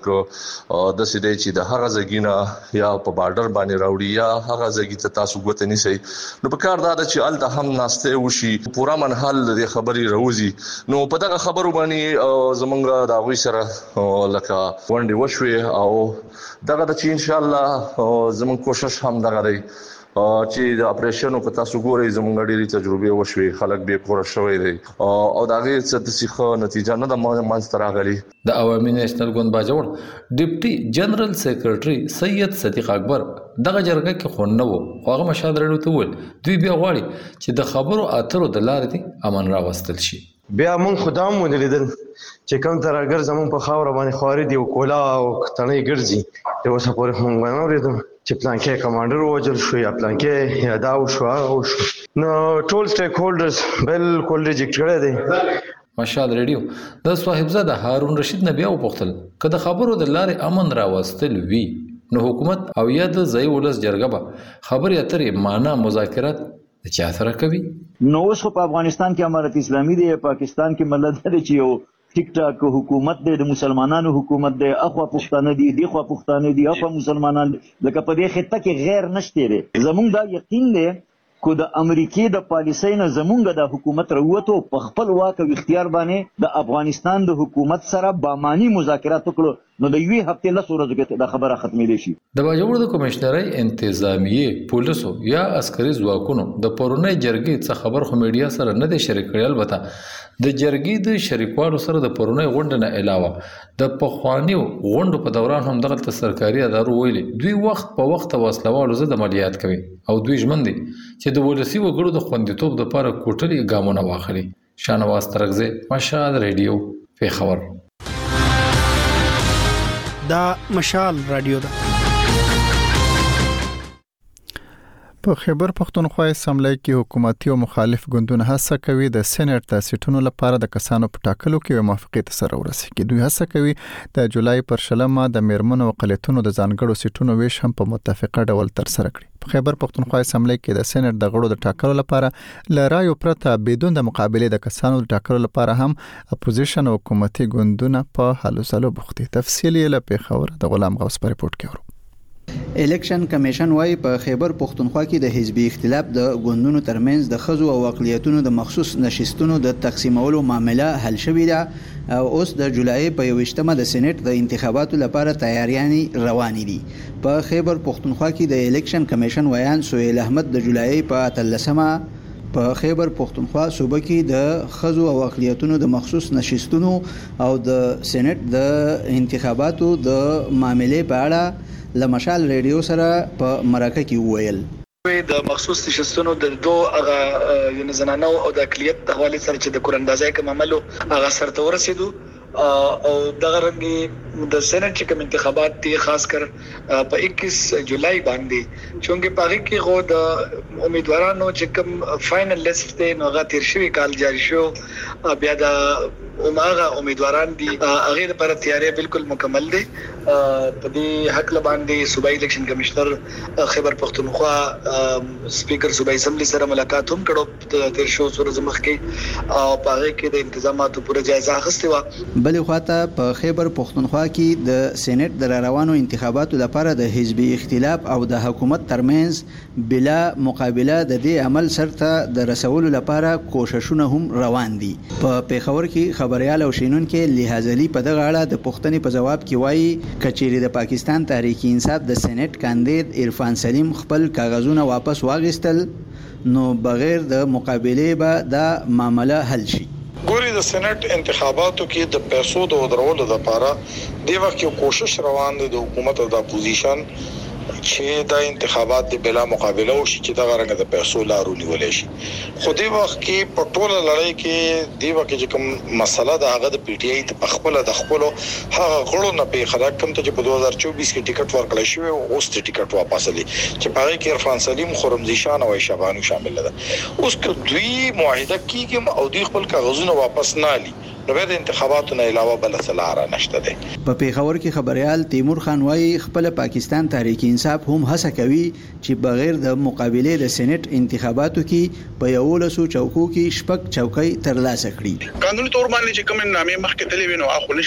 د سیدې چې د هغه ځګینه یا په بارډر باندې راوړي یا هغه ځګی ته تاسو ګوت نه سي. نو په کار دا چې الته هم ناشته وشي پورا منحل د خبري روزي. نو په دغه خبرو باندې زمونږ د هغه سره لکه ونډي وشوي او دغه چې ان شاء الله زمونږ کوشش هم دغه دی چې د اپریشن په تاسو ګورئ زمونږ ډېری تجربه وشوي، خلک به کور شوي دي او دا غي څه څه نتیجه نه د مانستر راغلي. د عوامي نېشنل ګوند باجوړ ډیپټي جنرال سیکریټري سید صدیق اکبر دغه جرګه کې خونه وو. هغه مشال ورته ول دوی بیا غواړي چې د خبرو اترو د لارې امن راوستل شي. بیا مون خدام ونلیدل چې کوم ترګر زمون په خاور باندې خواري دی او کولا او تنې ګرځي ته اوس په هم غواړم چې پلان کې کمانډر وجل شو یا پلان کې یادا او شو. نو ټول سټیک هولډرز بالکل ریجیکټ کړی دی. مشال ریډیو د صاحبزاده هارون رشید نه بیا وپوښتل کله خبرو د لارې امن راوستل وی نو حکومت او یا د ځای ولس جرګه به خبرې اترې معنا مذاکرات چا سره کوي. نو اوس په افغانستان کې امارت اسلامي دی، پاکستان کې ملت دی چې یو ټیک ټاک حکومت دی، د مسلمانانو حکومت دی، اخوا پښتانه دي، دی خوا پښتانه دي، اخوا مسلمانان لکه په دې خطه کې غیر نشته دی. زمونږ دا یقین دی کو د امریکای د پالیسۍ نه زمونږ د حکومت وروته په خپل واک او اختیار باندې د افغانستان د حکومت سره بامانی مذاکرات وکړو نو د یوې هفتې له ورځې کې د خبره ختمېدې شي. د باجوړ د کمشنرۍ انتظامیه پولیسو یا عسکري ځواکونو د پرونی جرګې څخه خبر خو میډیا سره نه دی شریک کړی. البته د جرګې د شریکوالو سره د پرونی غونډه نه علاوه د پخوانیو غونډو په دوران هم دغه سرکاري ادارو ویلي دوی وخت په وخت وسلوالو زده عملیات کوي او دوی ژمن دي چې د ولسی وګړو د خوندیتوب لپاره کوټلي ګامونه واخلي. شانواز ترکزی مشال ریډیو پیښور. دا مشال رادیو ده. په خیبر پښتونخوا اسمبلی کې حکومتي او مخالف ګوندونه هڅه کوي د سېنات د سیټونو لپاره د کسانو په ټاکلو کې موافقت سره ورسیږي. دوی هڅه کوي د جولای پر شلمه د میرمنو اقلیتونو د ځانګړو سیټونو ویش هم په متفقه ډول تر سره کړي. په خیبر پښتونخوا اسمبلی کې د سېنات د غړو د ټاکلو لپاره لرایو پرته بدون د مقابله د کسانو د ټاکلو لپاره هم اپوزیشن او حکومتي ګوندونه په حلو سلو بوختي. تفصیلی له پیښور د غلام غوث په ریپورت کې ورو. الیکشن کمیشن وايي په خیبر پختونخوا کې د حزبي اختلاف د ګوندونو ترمنځ د خزو او اقلیتونو د مخصوص نشستونو د تقسیمولو معاملې حل شوې ده او اوس د جولای په 28مه د سېنات د انتخاباتو لپاره تیاریانې روانې دي. په خیبر پختونخوا کې د الیکشن کمیشن ویان سهیل احمد د جولای په 13مه په خیبر پختونخوا صوبه کې د خزو او اقلیتونو د مخصوص نشستونو او د سېنات د انتخاباتو د معاملې په اړه لمشال ریډیو سره په مرکه کې وویل د مخصوص نشستونو د دوه زنانو او د اقلیت د حواله سره چې د کوراندازۍ کوم عملو هغه سرته ورسېدو او دغه رنګ د سېنات چې کوم انتخابات دي خاص کر په 21 جولای باندې چونګې پاره کې غو د امیدوارانو چې کوم فائنل لیست دی نو هغه تیر شوی کال جاری شو بیا د عمره امیدواران دي هغه لپاره تیاری بالکل مکمل دي. په دې حق لباندې صوبایي الیکشن کمشنر خیبر پختونخوا سپیکر صوبایي اسمبلی سره ملاقات هم کړو تیر شو ورځ مخکې او په هغه کې د انتظاماتو پوره جایزه اخیستې و. بل خواته په خیبر پختونخوا کې د سېنات د روانو انتخاباتو لپاره د حزبي اختلاف او د حکومت ترمنځ بلا مقابله د دې عمل سرته د رسولو لپاره کوششونه هم روان دي. په پیښور کې خبريال او شینونکو لحاظ علي په دغه اړه د پښتنې په جواب کې وایي کچېری د پاکستان تحریک انصاف د سېنات کاندید عرفان سلیم خپل کاغذونه واپس واغستل نو بغیر د مقابله به د معاملې حل شي. ګوري د سېنات انتخاباتو کې د پیسو د ودرولو لپاره د وخت یو کوشش روان دي د حکومت او د اپوزیشن چې د انتخابات د بلا مقابله او شي چې د غرنګ د پیسو لارو نیولې شي. خو د وخت کې په ټوله لړۍ کې د وخت چې کوم مسله د هغه د پی ټی آی ته خپل د خپل هغه غړو نه په خلاف کوم ته چې په 2024 کې ټیکټ ورکړل شو او اوس ټیکټ واپس لې چې په هغه کې عرفان سلیم خرمزي شان او شبانو شامل ده. اوس که دوی معاهده کیږي او دوی خپل کاغذونه واپس نه لي نو د انتخاباتو نه علاوه بل څه لار نشته ده. په پیښور کې خبريال تیمور خان وايي خپل پاکستان تحریک انصاف هم هڅه کوي چې بغیر د مقابله د سېنات انتخاباتو کې په 11 چوکو کې شپږ چوکۍ ترلاسه کړي. قانوني تور باندې چې کوم نامې مخکې تلې وینو اخو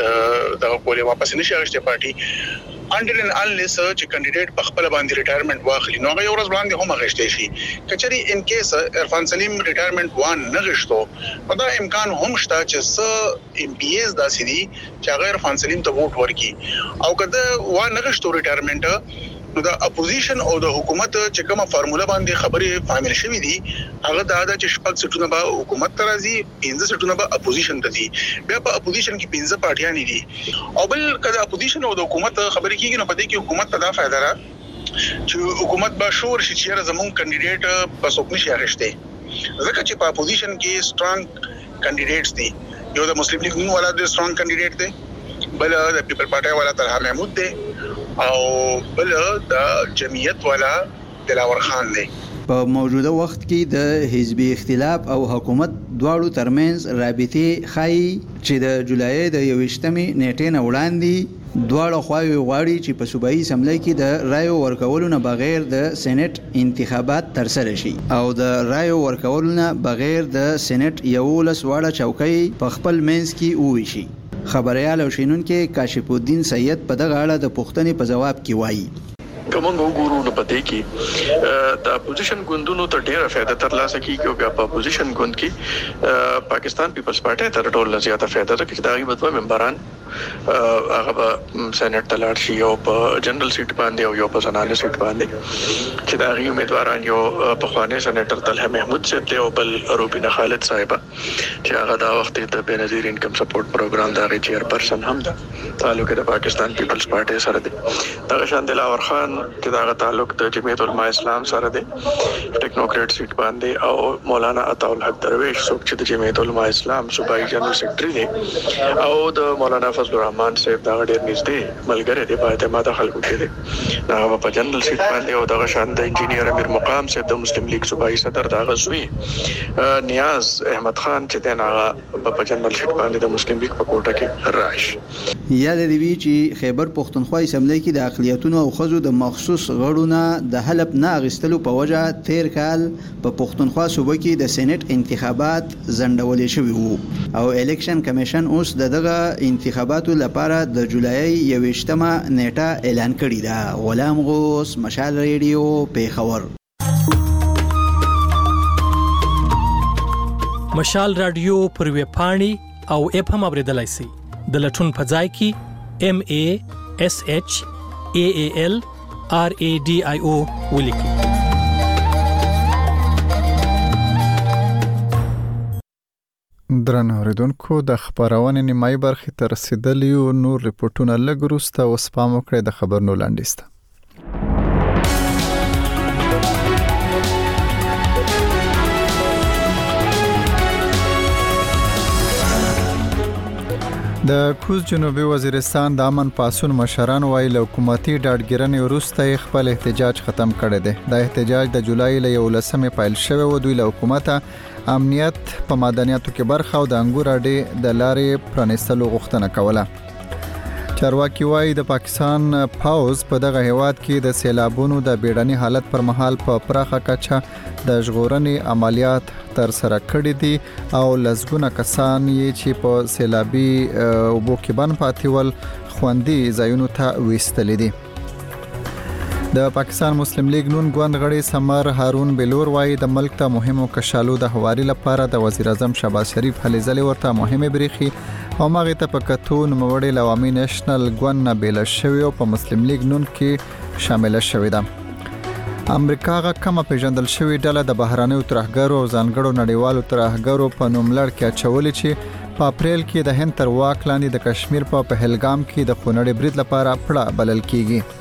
نشي د کولې واپس نشي اغشته پارټي انډر ان انلیس چې کینډیډیټ په خپل باندې ریټایرمنټ واخلي نو هغه ورځ باندې هم غشته شي. کچري ان کیس عرفان سلیم ریټایرمنټ وان نه غشتو نو دا امکان هم شته چې س ام پی ایس داسې دي چې هغه عرفان سلیم ته ووټ ورکړي او کله وان نه غشتو ریټایرمنټ نو د اپوزیشن او د حکومت چې کومه فارموله باندې خبرې فامیل شوې دي هغه دا چې شپږ سټونه به حکومت ته راځي 15 سټونه به اپوزیشن ته دي. بیا په اپوزیشن کې 15 پارټیان دي او بل کله اپوزیشن او د حکومت خبرې کیږي نو په دې کې حکومت ته دا فائدہ را چې حکومت به شور شي چې زمون کینډیډیټ په څوک نشي اغشته ځکه چې په اپوزیشن کې سترونګ کینډیډیټس دي. یو د مسلم لیگ نون والا د سترونګ کینډیډیټ دی بل د پیپل پارټي والا طلحه محمود دی او بل د جمعیت والا دلاور خان دی. په موجوده وخت کې د حزبي اختلاف او حکومت دواړو ترمنځ رابطې خای چې د جولای د 28مې نیټې نه وړاندې دواړه خواوې غواړي چې په صوبایي اسمبلی کې د رایو ورکولو نه بغیر د سېنات انتخابات ترسره شي او د رایو ورکولو نه بغیر د سېنات 11 واړه چوکۍ په خپل منځ کې وویشي. خبريال او شینونکو کاشف الدین سید په دغه اړه د پښتنې په جواب کې وایي کومه وګورو نو پدې کې د اپوزیشن ګوندونو ته ډیره فائدہ ترلاسه کیږي او په اپوزیشن ګوند کې پاکستان پیپلز پارټي تر ټولو زیاته فائدہ ده چې داغي بدوه ممبران هغه په سېنات ته لاړ شي او په جنرال سیټ باندې او یو په زنانه سیټ باندې چې داغي امیدواران یو په خواني سېنیټر طلحه محمود صاحب او بل روبینا خالد صاحب چې هغه دا وخت د بنظیر انکم سپورټ پروګرام دا چیرپرسن هم ده تعلق د پاکستان پیپلز پارټي سره ده. دا شان دلاور خان چې دا تعلق د جمعیت علماء اسلام سره دی ټیکنوکریټ سیټ باندې او مولانا عطا الحق درویش څوک چې د جمعیت علماء اسلام صوبایي جنرال سیکریټری دی او د مولانا فضل الرحمن صاحب دا ډېر نږدې ملګری دی په اعتماد خلکو کې دی دا په جنرال سیټ باندې او دا شان د انجینیر امیر مقام صاحب د مسلم لیگ صوبایي صدر دا غزوی نیاز احمد خان چې دا په جنرال سیټ باندې د مسلم لیگ په کوټه کې راش. یا د دې چې خیبر پښتونخوا اسمبلی کې د اقلیتونو او خزو د مخصوص غړونو د حلف نه اغستلو په وجه تیر کال په پښتونخوا صوبه کې د سېنات انتخابات ځنډول شوي وو او الیکشن کمیشن اوس دغه انتخاباتو لپاره د جولای 21مه نیټه اعلان کړې ده. غلام غوث، مشال ریډیو، پیښور. مشال رادیو پر ویب پاڼې او اپ هم اوریدلای شئ. د لټون په ځای کې MASHAALRADIO ولیکئ. درنو اوریدونکو د خبرونې نیمایي برخې ته رسیدلی او نور ریپورتونه لږ وروسته اوس پام وکړئ د خبرونو لاندې. د کوز جنوبي وزیرستان د امن پاسون مشران وایي له حکومتي ډاډګیرنې وروسته خپل احتجاج ختم کړی دی. دا احتجاج د جولای له 11مې پیل شوی و. دوی له حکومته امنیت په مدنیاتو کې برخه او د انګور اډې د لارې پرانیستلو غوښتنه کوله. چارواکي وایي د پاکستان پوز په دغه هیواد کې د سیلابونو د بیړني حالت پر مهال په پراخه کچه د ژغورنې عملیات تر سره کړي دي او لزګونه کسان یې چې په سیلابي اوبو کې بند پاتې ول خوندي ځایونو ته ویستل دي. د پاکستان مسلم لیگ نون ګوند غړي سمر هارون بلور وایي د ملک ته مهمو کشالو د هواري لپاره د وزیر اعظم شهباز شریف هلې ځلې ورته مهمه بریخي او ماغه ته په کتو نوموړي لوامي نېشنل ګوند نه بیل شوی او په مسلم لیگ نون کې شامل شوی ده. امریکا غا کم پیژندل شوی ډله د بهرانيو ترهګرو او ځانګړو نړیوالو ترهګرو په نوم لړ کې اچولې چې په اپریل کې د هند تر واک لاندې د کشمیر په پهلګام کې د خونړې برید لپاره پړه بلل کیږي.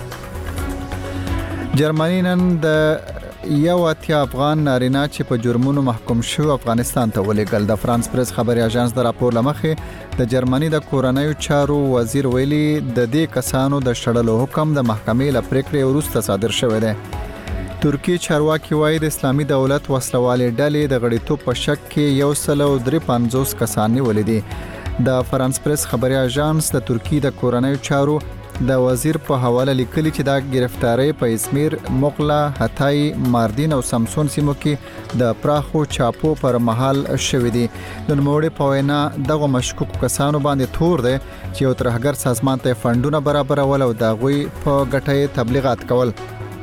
جرمني نن د یو اتیا افغان نارینه چې په جرمونو محکوم شو افغانستان ته ولېږل. د فرانس پریس خبري اژانس د راپور لمخې د جرمني د کورنیو چارو وزیر ویلي د دې کسانو د شړلو حکم د محکمې له پریکړې وروسته صادر شوی دی. ترکی چارواکي وایي د اسلامي دولت وسلوالې ډلې د غړیتوب په شک کې 153 کسان نیولې دي. د فرانس پریس خبري اژانس د ترکی د کورنیو چارو د وزیر په حواله لیکلي چې دا گرفتاری په ازمیر، مغلا، هتای، ماردین او سمسون سیمو کې د پراخو چاپو پر مهال شوې دي. د نوموړي په وینا دغه مشکوک کسانو باندې تور دي چې یو ترهګر سازمان ته فندونه برابرول او د غوي په ګټه تبلیغات کول.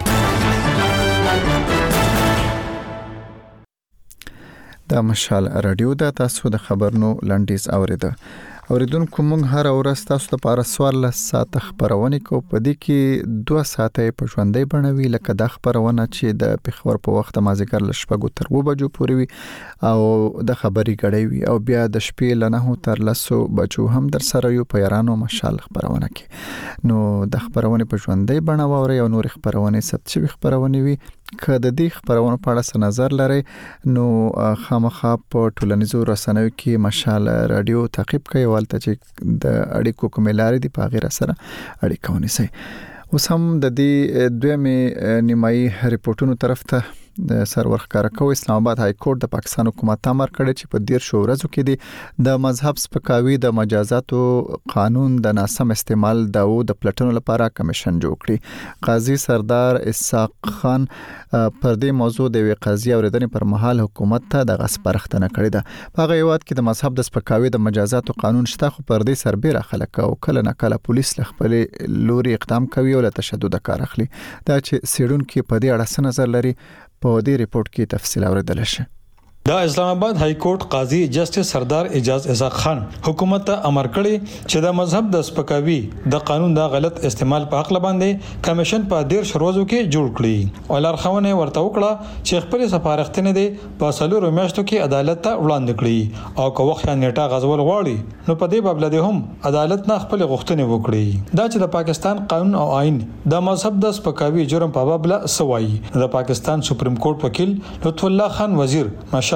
د مشال رادیو د تاسو د خبرونو لنډیز اوریده. اوریدونکو مونږ هر ورځ تاسو ته په 14 ساعت خبرونه کو په دې کې 2 ساعت په ژوندۍ بڼوي لکه د خبرونه چې د پیښور په وخت مازیګر ل شپږو تر 2 بجو پورې وي او د خبري غړې وي او بیا د شپې ل 9 تر 10 بجو هم در سره یو په یارانو مشال خبرونه کې. نو د خبرونه په ژوندۍ بڼو او یو نور خبرونه ثبت شوی خبرونه وي. که د دې خبرونو په اړه نظر لري نو خامخا په ټولنیزو رسنیو کې مشال رادیو تعقیب کوي ولته چې د اړیکو کوملاري دی په غیر سره اړیکه ونیسي. اوس هم د دې دویمه نیمایي ریپورتونو طرف ته د سرور ښکارا کوي. اسلام آباد های کورټ د پاکستان حکومت امر کړی چې په 13 ورځو کې د مذهب سپکاوي د مجازاتو قانون د ناسم استعمال د پلټنو لپاره کمیشن جوړ کړي. قاضي سردار اسحاق خان پر دې موضوع د وی قضیه اوریدنې پر مهال حکومت ته د غسپرختنه کړې ده. په هغه وخت کې د مذهب د سپکاوي د مجازاتو قانون شته خو پر دې سربېره خلک او کله نه کله پولیس خپل لوري اقدام کوي او له تشدد کار اخلي. دا چې سیډونکو په دې اړه نظر لري په دې ریپورت کې تفصیل اوریدل شي. د اسلام آباد های کورټ قاضي جسټس سردار اعجاز اسحاق خان حکومت ته امر کړی چې د مذهب د سپکاوي د قانون د غلط استعمال په حق باندې کمیشن په 13 ورځو کې جوړ کړي او لارښوونه ورته وکړه چې خپل سفارښتنه دي په 4 میاشتو کې عدالت ته وړاندې کړي او که وخت نیټه غزول غواړي نو په دې بابل هم عدالت نه خپل غوښتنې وکړي. دا چې د پاکستان قانون او آئین د مذهب د سپکاوي جرم په بابل سوای د پاکستان سپریم کورټ وکیل لطف الله خان وزیر مشال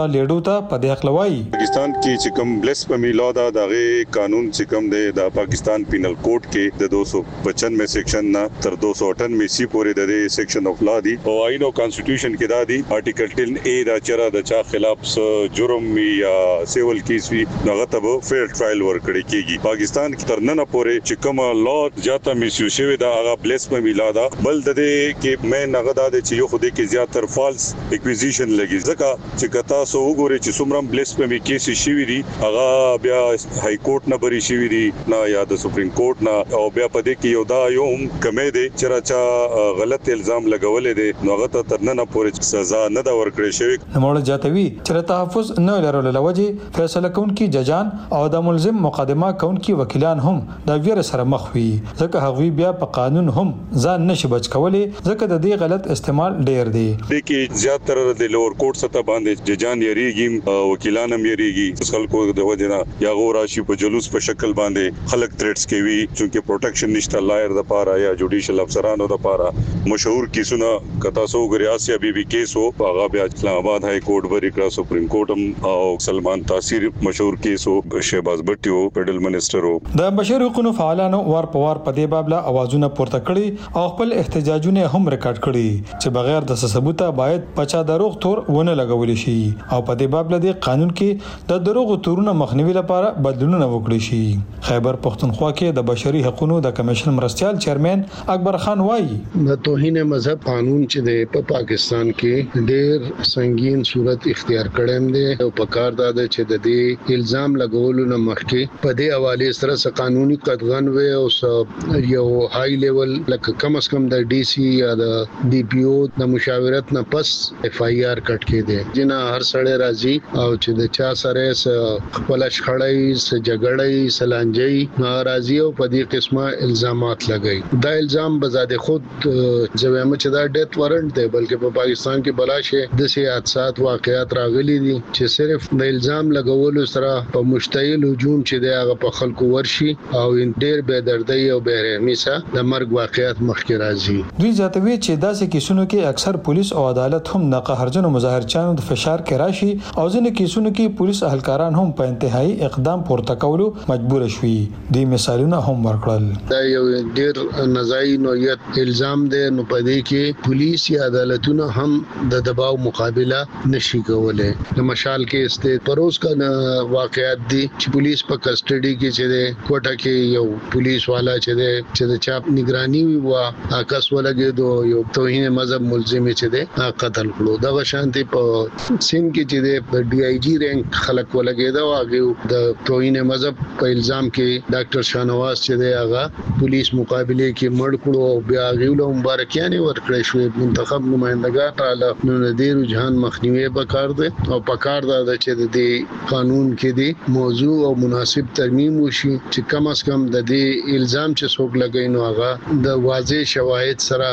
مشال لیډو ته په دې خلوي پاکستان کې چې کوم بلیس په میلادا دغه قانون چې کوم دی د پاکستان پینل کوډ کې د 295 سیکشن نه تر 298 سی پورې د سیکشن اف لا دی او آئین او کانسټیټیوشن کې دا دی آرټیکل 10 ا دا چر د چا خلاف جرم یا سیول کیس وی دغه ته فیر ټرایل ورکړي کیږي پاکستان کې ترننه پورې چې کوم لا جاته میسیو شوی دا هغه بلیس په میلادا بل د دې کې مې نغدا د چې یو خوده کې زیاتر فالس اکوزیشن لګي ځکه چې کتا سو وګوري چې څومره بلیس په می کیس شوی دی هغه بیا های کورټ نه بری شوی دی نه یا د سپریم کورټ نه او بیا په دې کې یو دا یو کمې دی چې راچا غلط الزام لګولې دي نو هغه ته ترننه پورې سزا نه دا ورکړې شوی نوموړ جاتوي چې تحفظ نه لرلو لوجه فیصله کوونکي ججان او د ملزم مقدمه کوونکي وکیلان هم د ویر سره مخ وي ځکه هغوی بیا په قانون هم ځان نشي بچ کولای ځکه د دې غلط استعمال ډیر دی د کې زیاتره د لوور کورټ سطح باندې ججان یریږي وکیلان هم یریږي خلکو د وجنه یا غوراشي په جلوس په شکل باندې خلک تھریټس کوي چې پروټیکشن نشته لایر د پاره یا جوډیشل افسرانو د پاره مشهور کیسونه کتا سو غریاسیا بیبي کیس او هغه بیا اسلام آباد های کورټ بری کړ سپریم کورټ هم او سلمان تاثیر مشهور کیس او شهباز بټیو فیډرل منسٹر د بشري حقوقو فعالانو ور په ور په دې بابله اوازونه پورته کړي او خپل احتجاجونه هم ریکارډ کړي چې بغیر د ثبوت باید پچا دروغ تور ونه لګول شي او په دې بابله د قانون کې د دروغ تورونو مخنیوي لپاره بدلونونه وکړي شي خیبر پختونخوا کې د بشري حقوقو د کمیشن مرستيال چیرمن اکبر خان وایي د توهین مذهب قانون چې د پاکستان کې ډېر سنگین صورت اختیار کړم دي او په کار دا چې د دې الزام لګولو نه مخکې په دې حواله سره قانوني قدغن وي او یو های لیول لکه کم از کم د ډي سي یا د ډي پي او د مشاورت نه پس اف آی آر کټ کې دي جنا هر سړی راځي او چې د چا سره خپل شخړې جګړې سلانجي ناراضي او په دې قسمه الزامات لګي دا الزام بزاده خود جوامه چې دا ډیث وارنټ دی بلکې په پاکستان کې بلاشه د سي حادثات واقعیات راغلي دي چې صرف د الزام لګولو سره په مشتعل هجوم چې دی هغه په خلکو ورشي او ډېر بے دردی او بے رحمي سره د مرګ واقعیات مخکې راځي دوی ځاتوي چې داسې کیسونو کې اکثر پولیس او عدالت هم د قهرجنو مظاهرچانو د فشار کې راشي او ځینې کیسونو کې پولیس اهلکاران هم په انتهایی اقدام پورته کولو مجبور شوي دي مثالونه هم ورکړل دا یو ډېر نزاعي نوعیت الزام دی نو په دې کې پولیس یا عدالتونه هم د دباو مقابله نشي کولای د مشال کې است پروز کا واقعیت دي چې پولیس په کسټډي کې چې کوټه کې یو پولیس والا چې د چاپ نگرانی وي کس ولګي یو توهین مذهب ملزم چې قتل کړو دا شانتي په سین کې چې د ډي آی جی رینک خلک ولګي دا واغې د توهین مذهب په الزام کې ډاکټر شاهنواز چې هغه پولیس مقابله کې مړ کړو او بیا غوړو مبارکیانه ورکړې شوې منتخب نمائندګان تعالی نو د روجان مخنیوي وکړ دي او پکار دا چې د قانون کې دي موضوع او مناسب ترمیم وشي چې کم از کم د دې الزام چې څوک لګي نو هغه د واضح شواهد سره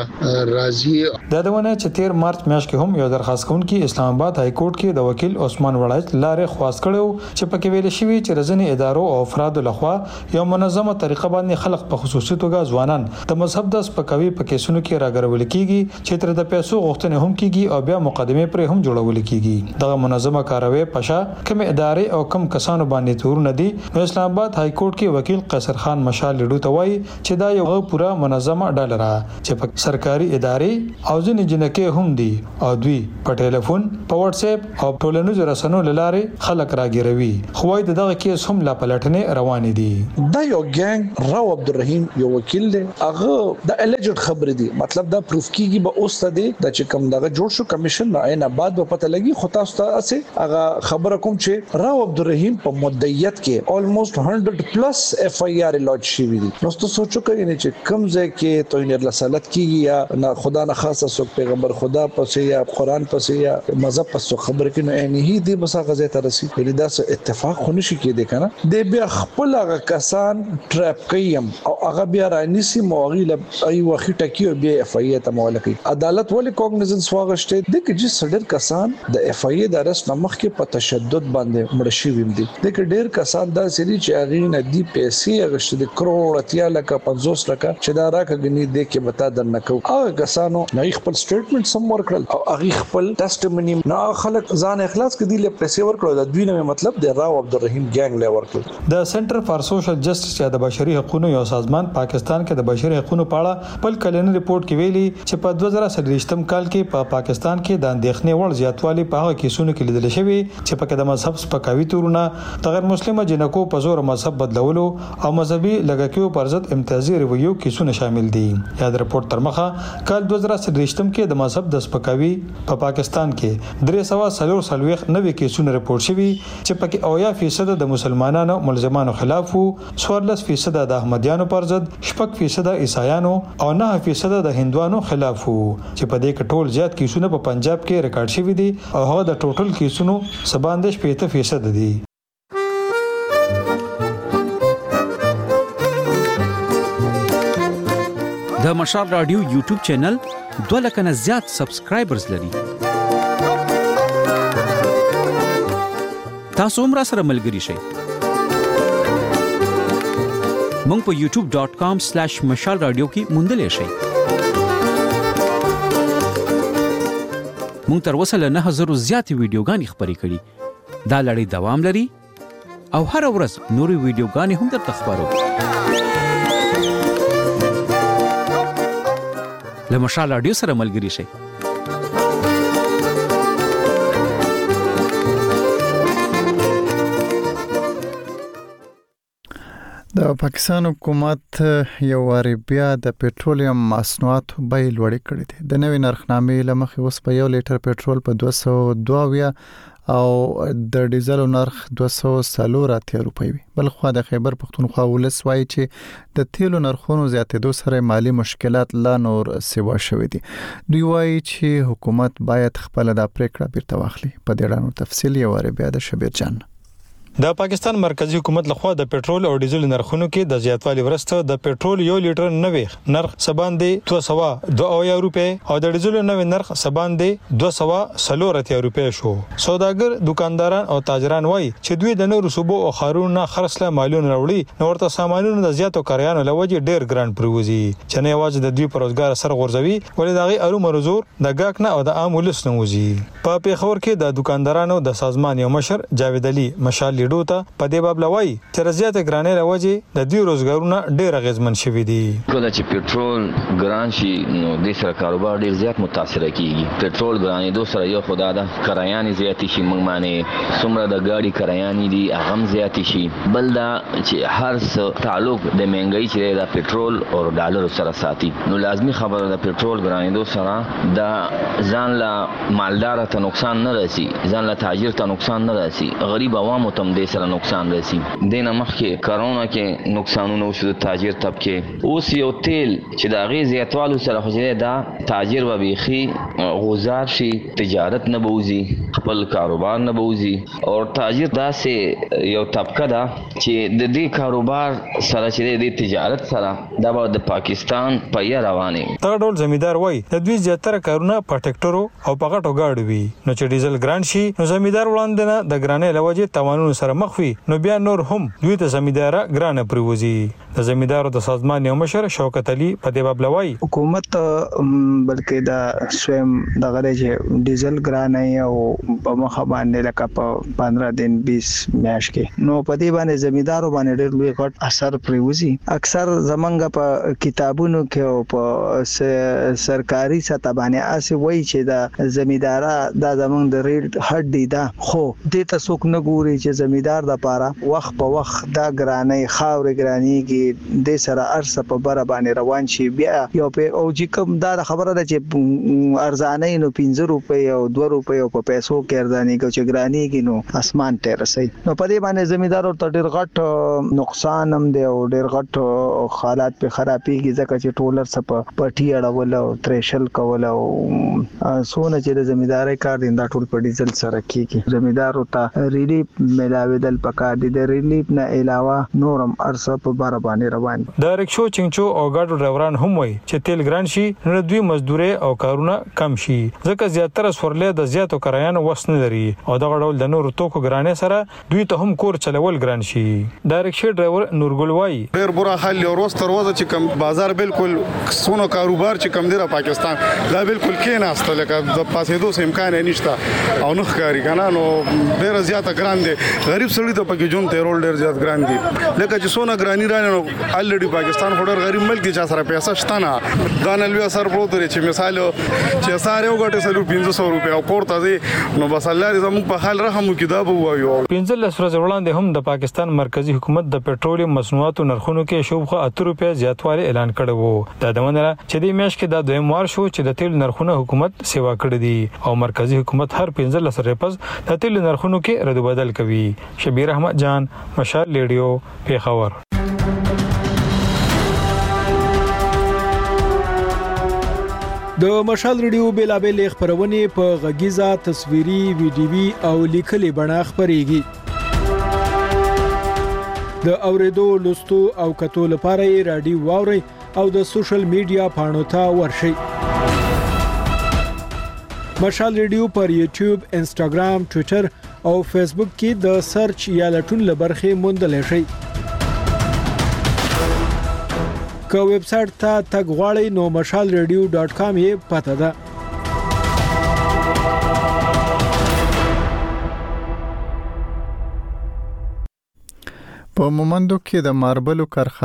راځي د دونه چې 13 مارچ میاشت کې هم یو درخواست کوونکی اسلام آباد های کورټ کې د وکیل عثمان وړاج لارې خواست کړو چې پکې ویل شوی چې رضنی ادارو او افراد لخوا یو منظمه طریقه باندې خلق په خصوصي توګه ځوانان د مذهب د سپکاوي په کیسونو کې راګرول کیږي چې تر د پیسو غوښتنه هم کیږي او بیا مقدمه پر هم جوړول کیږي دغه منظمه کاروي پشا کوم ادارې او کوم کسانو باندې تور نه دي اسلام آباد های کورټ کې وکیل قیصر خان مشال لډو ته وایي چې دا یو پورا منظمه ډله را چې په سرکاري ادارې او ځینې جنکه هم دي او دوی په ټلیفون په واتس اپ او ټولنیزو رسنیو لاره خلک راګیروي خو دغه کیس هم لا پلټنې روانې دي دا یو ګنګ راو عبدالرحیم یو وکیل دی هغه د الجډ خبر دی مطلب دا پروف کیږي به اوس ته دی د چې کوم دغه جوړ شو کمیشن نه عین بعد په پته لګي خو تاسو ته اسه هغه خبره کوم چې راو عبدالرحیم په مدعیت کې almost 100 پلس اف آی آر لوج شي وي نو تاسو سوچو کوي نه چې کوم ځای کې توهین رسالت کیږي یا نه خدا نه خاصه سو پیغمبر خدا پسې یا قران پسې یا مذهب پسې خبر کې نه عین هی دی بس هغه ځای ته رسي یعنی دا اتفاق خو نشي کېدی کنه د بیا خپل هغه کسان ټریپ کوي او هغه بیا رانیسي موغیل ای وخت ټکی بیا اف آی ته مولا کوي عدالت ولې کوګنیزنس واغشته د کې چې سړر کسان د اف آی د ارست نمخ کې په تشدد باندې مړ شي ویم دي د کې ډیر کسان دا سری چې هغه نه دی پیسې غشته د کروڑ اتیا لکه 50 لکه چې دا راکګنی د کې بتا درنکو هغه کسانو نه خپل سټیټمنټ سم ورکړل او هغه خپل ټیسټمنی نه خلک ځان اخلاص کړي له پیسې ورکړو د دوی نه مطلب د راو عبدالرحیم ګانګ له ورکړو. د سنټر فار سوشل جسټس یا د بشري حقوقو یو سازمان پاکستان کې د بشري حقوقو په اړه خپل کلنی ریپورت کې ویلي چې په 2023م کال کې په پاکستان کې د اندېښنې وړ زیاتوالی په هغه کیسونو کې لیدل شوی چې په د مذهب سپکاوي تورونه د غیر مسلمه جنکو په زور مذهب بدلولو او مذهبي لګکیو پر ضد امتیازي رویو کیسونه شامل دي. یا د ریپورت تر مخه کال 2023م کې د مذهب د سپکاوي په پاکستان کې 340 نوې کیسونه ریپورت شوي چې پکې 80% د مسلمانانو ملزمانو خلاف وو، 14% د احمدیانو پر ضد، 6% عیسایانو او 9% د هندوانو خلاف وو چې په دې کې ټول زیات کیسونه په پنجاب کې ریکارډ شوي دي او هغه د ټوټل کیسونو 97% دي. د مشال رادیو یوټیوب چینل 2 لک نه زیات سبسکرایبرز لري. تاسو هم را سره ملګري شئ. مونږ په youtube.com/mashalradio کې موندلې شئ. مونږ تر اوسه له 9000 زیات ویډیوګانې خپرې کړي. دا لړۍ دوام لري او هر ورځ نوري ویډیوګانې هم درته خبرو. له مشال رادیو سره ملګري شئ. د پاکستان حکومت یو واری بیا د پېټرولیم مصنوعاتو بیې لوړې کړې دي. د نوې نرخنامې له مخې اوس په 1 لیټر پېټرول په 202 او د ډیزل نرخ 240 روپۍ وي. بل خو د خیبر پختونخوا ولس وایي چې د تیلو نرخونو زیاتېدو سره مالی مشکلات لا نور سیوا شوي دي. دوی وایي چې حکومت باید خپل د پریکړه بیرته واخلي. په دې اړه تفصیل یې واره بیا د شبیر جان. د پاکستان مرکزی حکومت لخوا د پېټرول او ډیزل نرخونو کې د زیاتوالي ورسته د پېټرول 1 لیټر نوې نرخ سباندې 202 روپۍ او د ډیزل نوې نرخ سباندې 240 روپۍ شو. سوداګر، دکانداران او تاجران وایي چې دوی د نورو صوبو او ښارونو خرڅله مالیونه راوړي، نو ورته سامانونو د زیاتو کاریانو لوجه ډیر ګران پروزي چې نه یوازې د دوی پروزګار سره غورځوي ولې دغه ارومرو زور د ګاک نه او د عام ولس نه وځي. په پیښور کې د دکاندارانو د سازمان یو مشر جاوید علي مشال ته په دې باب لوي چې رضایت ګرانې راوځي د دې روزګارونه ډېر غزمن شوي دي. کله چې پېټرول ګران شي نو د سره کاروبار ډېر زیات متاثر کیږي. پېټرول ګرانې دوه سره یو خدای دا کرایانې زیات شي، موږ باندې څومره د ګاډي کرایانې دي هغه زیات شي. بل دا چې هر څه تعلق د مهنګای چې د پېټرول او ډالر سره ساتي، نو لازمی خبره د پېټرول ګرانې دوه سره د ځان لا مالدار ته نقصان نه راسي، ځان لا تاجر ته نقصان نه راسي، غریب عوامو ته سره نقصان رسی. دینه مخکې کرونا کې نقصانونه وشو د تاجر طبقه. اوس یو تیل چې د غي زیاتوالو سره خوځي دا تاجر و بيخي غوزار شي، تجارت نه بوزي، خپل کاروبار نه بوزي. او تاجر دا سه یو طبقه دا چې د دې کاروبار سره چې د تجارت سره دا د پاکستان په یا روانه. تر ډول زمیدار وای د دوی زیاتره کارونه په ټریکټرو او په غټو گاډو وي، نو چې ډیزل ګران شي نو زمیدار وړاندې نه د ګرانې لوجه توانونو سره مخوي، نو بیا نور هم دوی ته زمیداره ګرانه پروزي. د زمیدارو د سازمان یو مشر شوکت علي په دې باب لوي حکومت بلکې دا سویم د غره ډیزل ګرانه او په مخه باندې لکه په 15 دن 20 میاشت کې نو په دې باندې زمیدارو باندې ډېر لوی غټ اثر پروزي. اکثر زمونږ په کتابونو کې او په سرکاري سطح باندې اسې وایي چې دا زمیدارا دا زمونږ د ریل هډ دی، دا خو دې ته څوک نه ګوري چې زمیدار د پاره وخت په وخت دا ګرانې خاورې ګرانې کې د سره ارسه په بره باندې روان شي. بیا یو په او چې کوم دا خبره ده چې ارزانې نو 15 روپۍ او 2 روپۍ په پیسو کې ارزانې کو چې ګرانې کې نو اسمان ته رسي. نو په دې باندې زمیدارو ته ډېر غټ نقصان هم دی او ډېر غټ حالات په خرابېږي ځکه چې ټولر سپ پټي اړول او تریشل کول او سونه چې د زمیداري کار دین دا ټول په ډیزل سره کیږي. زمیدارو ته ریلی ملا ملاویدل پکار دي د ریلیف نه علاوه نورم ارسه په بار باندې روان د رکشو چنچو او ګاډو ډرایوران هم وایي چې تیل ګران شي نو دوی مزدوري او کارونه کم شي ځکه زیاتره سورلې د زیاتو کرایانو وس نه لري او دغه ډول د نورو توکو ګرانې سره دوی ته هم کور چلول ګران شي د رکشې ډرایور نورګل وایي ډېر بره حال او روز تر ورځې چې کم بازار بالکل سونو کاروبار چې کم دی را پاکستان دا بالکل کې نه است لکه د پاسېدو سم امکان نشته او نه ښکاری کنه نو ډېر زیاته ګران دي غریب سړی ته پکې جون تیرول ډېر زیات ګران دي لکه چې سونه ګرانی رانه نو الریډي پاکستان هډر غریب ملک چې سره پیسې شته نه دا نلوي اثر پروت لري چې مثال چې ساره وګټه سلو 500 روپیا او کوړه دي نو بس الله دې زموږ په حال رحم وکړي دا به وایو 15 ورځې وړاندې هم د پاکستان مرکزی حکومت د پېټرولیم مصنوعاتو نرخونو کې شوبخه 8 روپیا زیاتوالی اعلان کړی وو دا د منره چې د میاشت کې د دویم وار شو چې د تیل نرخونو حکومت سیوا کړی دي او مرکزی حکومت هر 15 سرپز د تیل نرخونو کې رد بدل کوي شبیر احمد جان مشال ریډیو پیښور د مشال ریډیو بیلابل خبرونه په غږیزه تصویري ویډیوي او لیکلي بڼه خبريږي د اوریدو لوستو او کتو لپاره رادیو واوري او د سوشل میډیا پاڼو ته ورشي مشال ریډیو پر یوټیوب انستګرام ټوئیټر او فیسبوک کې د سرچ یا لټون لبرخه موندل شي که ویب سټ ته تګ غواړئ نو mashalradio.com یې پته ده په مومندو کې د ماربلو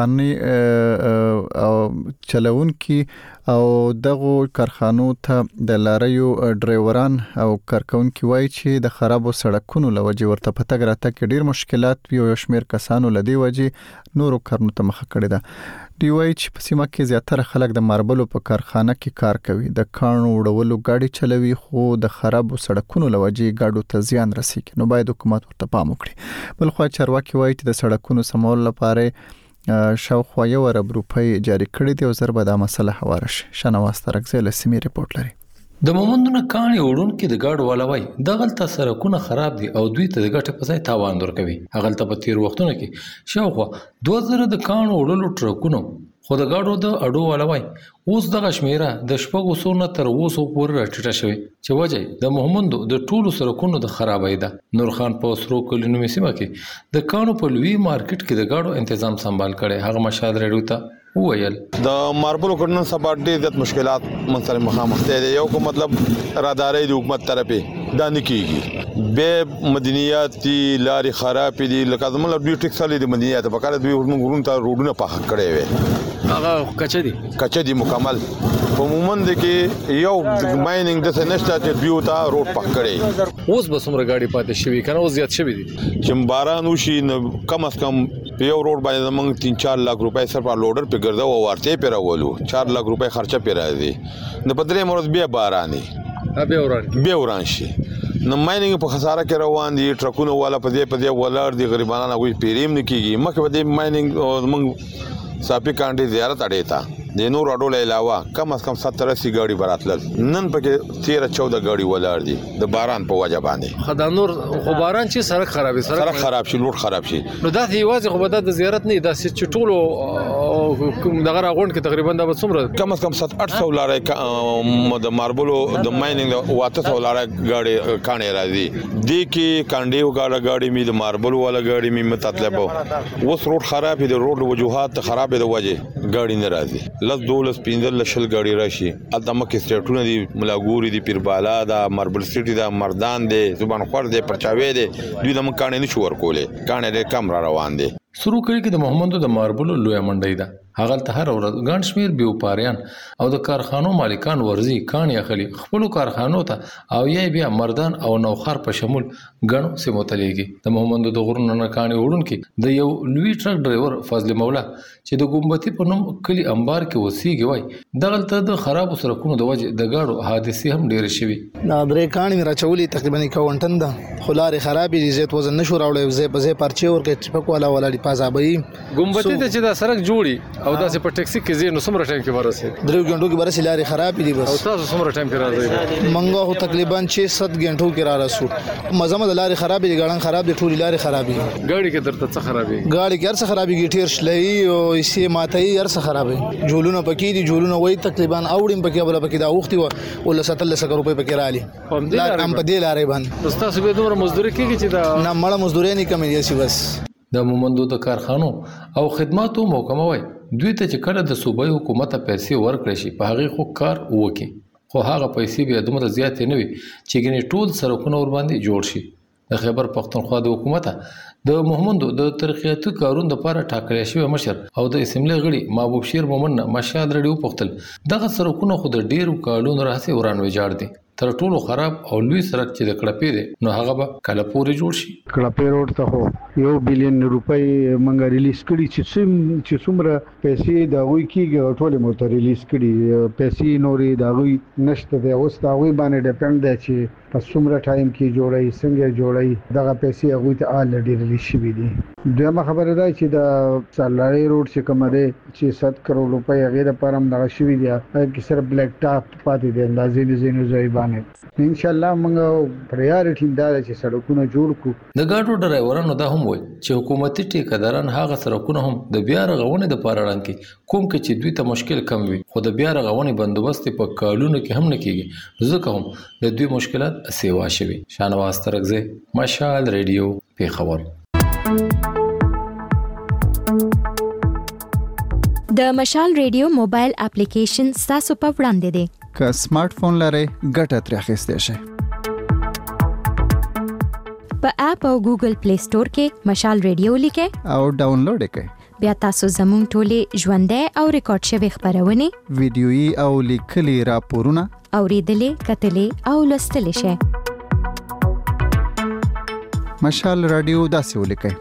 کارخانې او چلونکي او دغه کارخانو ته د لاریو ډرایوران او کارکونکي وایي چې د خرابو سړکونو لوجه ورته پتګ راته کې ډیر مشکلات وي او شمیر کسانو لدی وجه نورو کارونو ته مخه کړی ده دی وایي چې په سیمه کې زیاتره خلک د ماربلو په کارخانه کې کار کوي د کانو وړولو گاډي چلوي خو د خرابو سړکونو لوجه گاډو ته زیان رسیږي نو باید حکومت ورته پام وکړي بلخو چارواکي وایي چې د سړکونو سمول لپاره شاوخوا یو ارب روپۍ جاری کړي دي او زربه د مسله حواله شي شنواز ترکزل سیمه ریپورت لري د مومندونو کاني وړونکو د گاډو والوي دغلطه سرکونه خراب دي او دوی ته د ګټه په ځای تاوان ورکوي هغلته په تیر وختونو کې شاوخوا 2000 د کانو وړلو ټرکونو خو د گاډو د اډو والوي اوس دغه شمیره د شپږو سونه تر اوسه پورې راټیټه شوی چې وجه د مومندو د ټولو سرکونو د خرابۍ ده نورخان په سرو کلینو سیمه کې د کانو په لوی مارکیټ کې د گاډو تنظیم سمبال کړي هغه مشال ریډیو ته ویل د ماربلو کډن سبا ډېر مشکلات منسره مخامخ دي یو کو مطلب رادارې د حکومت طرفه دا نکېږي به مدنیات دي لاري خراب دي لکه زموږ ډیوټیک سالي د مدنیات په کار دوی موږ ته روډونه په حق کړي وي هغه کچه دي مکمل په مومند کې یو مایننګ د سنشتا چې دیو ته روډ پخ کړي اوس به څومره گاډي پاتې شوی کنه اوس زیات شوی دي چې باران وشي کم از کم په یو روډ باندې موږ 3-4 لک روپۍ سر په لوډر په ګرځاو او ورته په راولو 4 لک روپۍ خرچه په راځي د پدرې مرز بیا باراني بیا وران شي نو مایننګ په خساره کې روان دي ټرکونه والا په دې ولر دي غریبانو غوي پیریم نه کیږي مخه په دې مایننګ موږ صافي کانډي زیارت اړې تا د نور اډول علاوه کم از کم 70-80 گاډي براتل نن پکې 13-14 گاډي ولر دي د باران په وجه باندې خدای نور خو باران چې سړک خرابې سړک خراب شي لوټ خراب شي نو دا یوازې خو به د زیارت نه دا چې ټولو دغه راغونډ کې تقریبا دا څومره کم از کم 700-800 لارې د ماربلو د مایننګ واته لارې گاډي کانې راځي د کې کانډیو گاډي می د ماربلو والا گاډي می متطلب اوس روډ خراب دي روډ وجوهات خراب دي وجه گاډي نه راځي لس 12-15 شل گاډي راشي التمه کې سټیټونه دي ملاګوري دي پیربالا دا ماربل سټی دا مردان دي زبان خور دي پرچاوي دي دوی د مکانې نشو ورکولې کانې د کم را روان دي شروع کړي کې د محمد د ماربلو لوی منډي ده هغه ته هر ورځ ګڼ شمیر بیوپاریان او د کارخانو مالکان ورزي کاني اخلي خپل کارخانو ته او یې بیا مردان او نوخر په شمول ګڼ سیمو تلېږي د محمد د غرونو نه کاني وړونکي د یو لوی ټرک ډرایور فضل مولا چې د ګومبتي په نوم کلی انبار کې وسیږي وای دغلته د خراب سرکونو د وجه د گاډو حادثې هم ډېر شوي دا درې کاني راچولي تقریبا 51 ده خلاري خرابې دي زیات وزن نشو راوړې زې په زې پرچې ورکې ټپک والا ولا دی پازابې ګومبتي ته چې دا سرک جوړي او داسې په ټیکسي کې زی نو څومره ټایم کې ورسې 3 غنټو کې ورسې لارې خراب دي بس او تاسو څومره ټایم کې راځي منګه هو تقریبا 6-7 غنټو کې را رسو مزمه د لارې خراب دي ګړن خراب دي ټولي لارې خراب دي ګاډي کې درته څه خرابي ګاډي کې هر څه خرابي ګټیر شلې او اسی ماتای هر څه خرابي جوړونه پکې دي جوړونه وای تقریبا اوړم پکې بل پکې دا وختي ول 17 روپے پکې رالي هم په دې لارې باندې تاسو به دومره مزدوري کیږي چې دا نه مړه مزدوري نه کمې دي بس د مومندو د کارخانو او خدماتو محکمه وای دوی ته چې کله د صوبایي حکومت پیسې ورکړي شي په هغه خو کار وکي خو هغه پیسې به دومره زیاتې نه وي چې ګنې ټول سرکونه ور باندې جوړ شي د خیبر پختونخوا د حکومت د مومندو د ترقیاتي کارونو لپاره ټاکل شوی مشر او د اسمبلی غړي محبوب شیر مومن مشال رډیو پختل دغه سرکونه خو د ډیرو کالونو راځي وران وجاړ دي تر ټولو خراب او لوی سړک چې د کړپې دی نو هغه به کله پورې جوړ شي کړپې روډ ته خو 1 بلین روپۍ منګه ریلیز کړي چې څومره پیسې دا وی کیږي ټول مو ته ریلیز کړي پیسې نورې دا وی نشته دی اوس دا وی باندې ډیپند دی چې په څومره ټایم کې جوړي څنګه جوړي دغه پیسې هغه ته الریډي ریلیز شوي دي دغه خبره ده چې د سالاري روډ چې کوم دی چې 7 کروڑ روپۍ هغه لپاره هم دغه شوي دي چې سره بلیک ټاپ پاتې دي اندازې زینو ځای باندې ان شاء الله موږ پریارټی دا چې سړکونه جوړ کړو د ګاډو ډرایورانو دا هم وایي چې حکومتي ټیکداران هغه سړکونه هم د بیا رغونې د پاره اعلان کوي کوم چې دوی ته مشکل کم وي خو د بیا رغونې بندوبست په کالونو کې هم نه کیږي ځکه هم د دوی مشکلات سیوا شوي شانواز ترغزه مشال ریډیو پیښور د مشال ریډیو موبایل اپلیکیشن تاسو په وړاندې دی که سمارټ فون لرئ ګټه ترې اخیستی شئ په اپ او ګوګل پلی سٹور کې مشال ریډیو لیکئ او ډاونلوډ کړئ بیا تاسو زموږ ټولې ژوندۍ او ریکارډ شوي خبرونه ویډیويي او لیکلي راپورونه اوریدلې کتلې او لوستلې شئ مشال رادیو داسې ولیکئ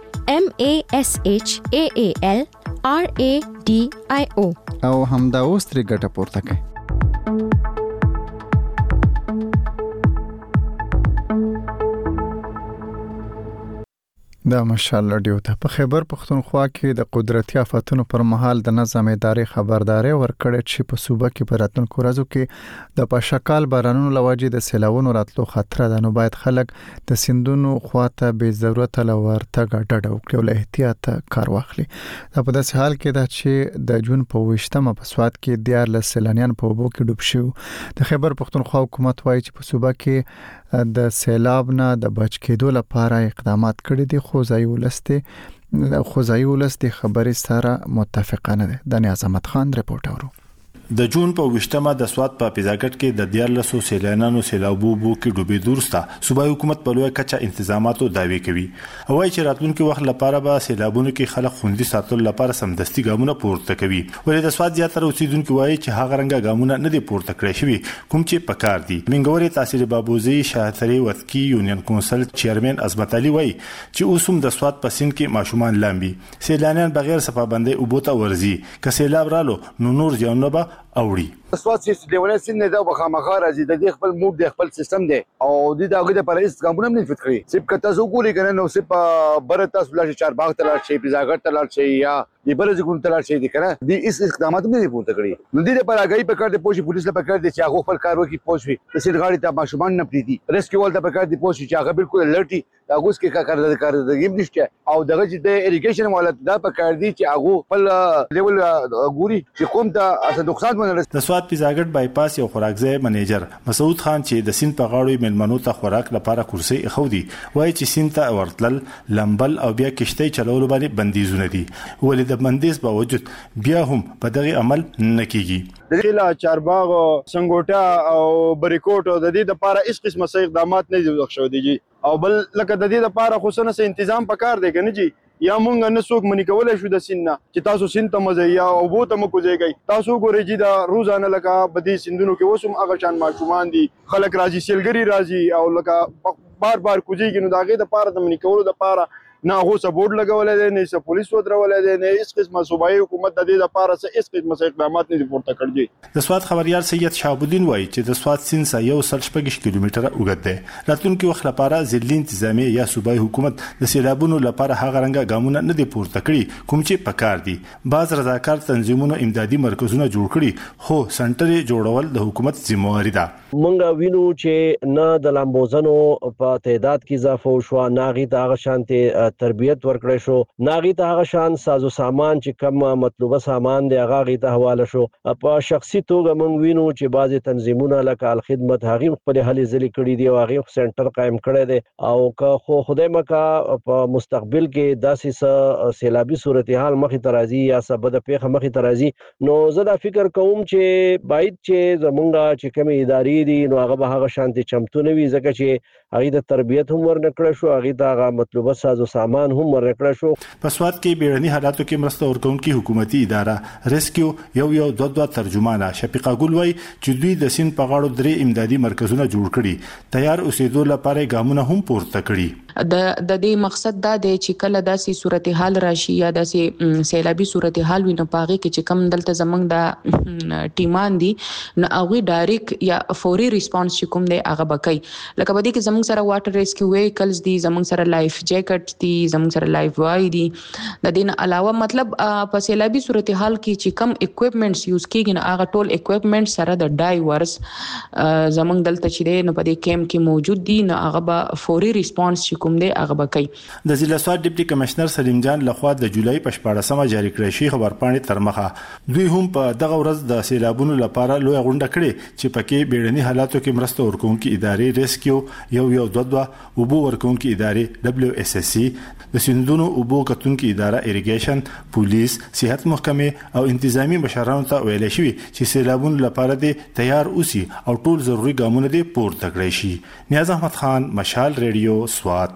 MASHAAL RADIO او همدا اوس ترې ګټه پورته کړئ د مشال رادیو ته په خیبر پختونخوا کې د قدرتي آفاتونو پر مهال د نظم ادارې خبرداري ورکړې چې په صوبه کې په راتلونکو ورځو کې د پاشکال بارانونو لوجې د سیلاوونو راتلو خطر ده نو باید خلک د سیندونو خواته به ضرورت لورته ډډه وکړي او له احتیاط کار واخلي دا په داسې حال کې ده چې د جون په 28مه په سواد کې 14 سیلانیان په اوبو کې ډوب شو د خیبر پختونخوا حکومت وايي چې په صوبه کې د سیلاب نه د بچ کېدو لپاره اقدامات کړي دي خو ځایي ولسته خبرې سره متفقانه ده د نیاز احمد خان رپورټ اورو د جون په 28مه د سواد په پیزاګټ کې د 1400 سیلانیانو سیلابو کې ډوبې دورسته صوبایي حکومت په لوی کچه انتظاماتو داوی کوي او وايي چې راتلونکي وخت لپاره به سیلابونو کې خلک خوندي ساتل لپاره سمدستي ګامونه پورته کوي ولې د سواد زیاتره اوسیدونکو وايي چې هغه رنګه ګامونه نه دي پورته کړی شوی کوم چې پکار دي منګوري تاثیر بابوزي شاهتري وتکی یونین کونسل چیرمن عظمت علي وايي چې اوسم د سواد په سین کې ماشومان لامبي سیلانیان بغیر صفابندۍ او بوته ورزي که سیلاب رالو نو نور ځانونه به اوړي سواد چې دیونه سین نه دا بخامخه راځي د دې خپل موډ د خپل سیستم دی او د دغه د پرېس کومونه نه فکر کوي چې کته زو ګوري کنه نو سپ برته سولاشي چار باغ تلل شي پیزاګټ تلل شي یا د برز ګون تلل شي کنه د اس اقدامات نه پورته کړی نو د لپاره غي په کار د پوجي پولیس لپاره کار دي چې هغه خپل کار وکړي پوجي د سید غاړي ته ماشومان نه پریدي ریسکیو ول ته په کار دي پوجي چې هغه بالکل الرټي دا اوس کې کار د گیم نشته او دغه چې د اریګیشن والا دا په کار دي چې هغه خپل لیول ګوري چې کوم ته اسه نقصان ونه د سواد پیزاګټ بایپاس یو خوراکځای منیجر مسعود خان چې د سین په غاړو ملمنو ته خوراک لپاره کرسي اخودي وایي چې سین ته ورتل لمبل او بیا کشته چلول باندې بندیزونه دي ولې د بندیز باوجود بیا هم په دغه عمل نکېږي د لا چارباغ سنگوټا او بریکوټ د دې لپاره هیڅ قسمه سي اقدامات نه دي شو دي او بل لکه د دې لپاره خو سن سه تنظیم پکار دی کنه جی یا مونږ نه څوک منی کولای شو د سین نه چې تاسو سین ته مزه یا او بو ته مکو ځایږي تاسو ګورئ چې دا روزانه لکه بدی سندونو کې وسوم هغه شان ماشومان دي خلک راځي سیلګری راځي او لکه بار کوځيږي نو داګه د پاره د منی کولو د پاره نه هغه سپورټ لګولای دی نه پولیس ودرولای دی نه هیڅ قسمه صوبایي حکومت د دې لپاره هیڅ قسمه اقدامات نه پورته کړي. د سواد خبريال سید شهاب الدین وایي چې د سواد سیند څخه 1.6 کیلومتره اوږد دی. راتلونکي وخت لپاره ځلې انتظامی یا صوبایي حکومت د سیلابونو لپاره هغه رنګه ګامونه نه دي پورته کړي کوم چې پکار دي. بعض رضاکار تنظیمونو امدادي مرکزونه جوړ کړي خو سنټر جوړول د حکومت ذمہواری ده. مونږ وینو چې نه د لامبوزنو په تعداد کې اضافه وشو، ناغي ته هغه شانته تربیت ورکړې شو، ناغي ته هغه شان سازو سامان چې کم مطلوبه سامان دی هغه غي ته حواله شو. په شخصي توګه مونږ وینو چې بعضي تنظیمونه لکه الخدمت هغه خپل هلي ځلې کړې دي او هغه سنټر قائم کړی دی او که خدای مکا په مستقبل کې داسې سیلابي صورتحال مخې ترازی یا سبب د پیښه مخې ترازی نو زه دا فکر کوم چې باید چې زمونږه چې کوم ادارې دي نو هغه به هغه شانتي چمتو نه وي ځکه چې هغه د تربیت هم ورنکړه شو، هغه د مطلوبه سازو سامان هم ورنکړه شو. په سواد کې بیړني حالاتو کې مرسته ورکوونکې حکومتي اداره ریسکیو یو دوه ترجمانه شفیقه ګل وایي چې دوی د سین په غاړو 3 امدادي مرکزونه جوړ کړي، تیار اوسېدو لپاره ګامونه هم پورته کړي. د دې مقصد دا دی چې کله داسې صورتحال راشي یا داسې سیلابي صورتحال وي نو پاغه کې چې کم دلته زمنګ د ټیمان دي نو هغه ډایرک یا فوري ریسپانس چې کوم دی هغه بکای. لکه بده کې زمنګ سره واټر ریسکیو ویکلز دي، زمنګ سره لایف جیکټ دي، زمنګ سره لایف وای دي. د دې علاوه مطلب په سیلابي صورتحال کې چې کم اکوپمنټس یوز کیږي نو هغه ټول اکوپمنټ سره د ډایورز زمنګ دلته چې دی نو په دې کیمپ کې موجود دي نو هغه به فوري ریسپانس کوم دی هغه بکای. د ضلع سواد ډیپټي کمشنر سلیم جان لخوا د جولای په 14مه جاری کړی شي خبرپاڼې تر مخه دوی هم په دغه ورځ د سیلابونو لپاره لوی غونډه کړې چې پکې بیړني حالاتو کې مرسته ورکوونکې ادارې ریسکیو یو دوه اوبو ورکوونکې ادارې WSSC د سیندونو اوبو کتونکې اداره اریګیشن، پولیس، صحت محکمې او انتظامی مشرانو ته ویل شوی چې سیلابونو لپاره د تیار اوسي او ټول ضروري ګامونه دي پورته کړی شي. نیاز احمد خان، مشال ریډیو، سوات.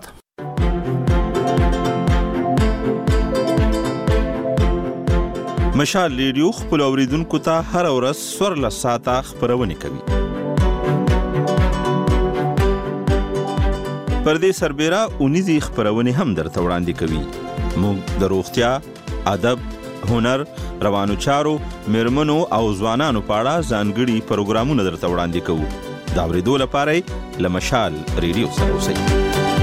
مشال ریډیو خپل اوریدونکو ته هر ورځ 14 ساعته خبرونه کوي. پر دې سربېره اونیزي خبرونه هم درته وړاندې کوي. موږ د روغتیا، ادب، هنر، روانو چارو، میرمنو او ځوانانو په اړه ځانګړي پروګرامونه درته وړاندې کوو. دا اوریدو لپاره له مشال ریډیو سره اوسئ.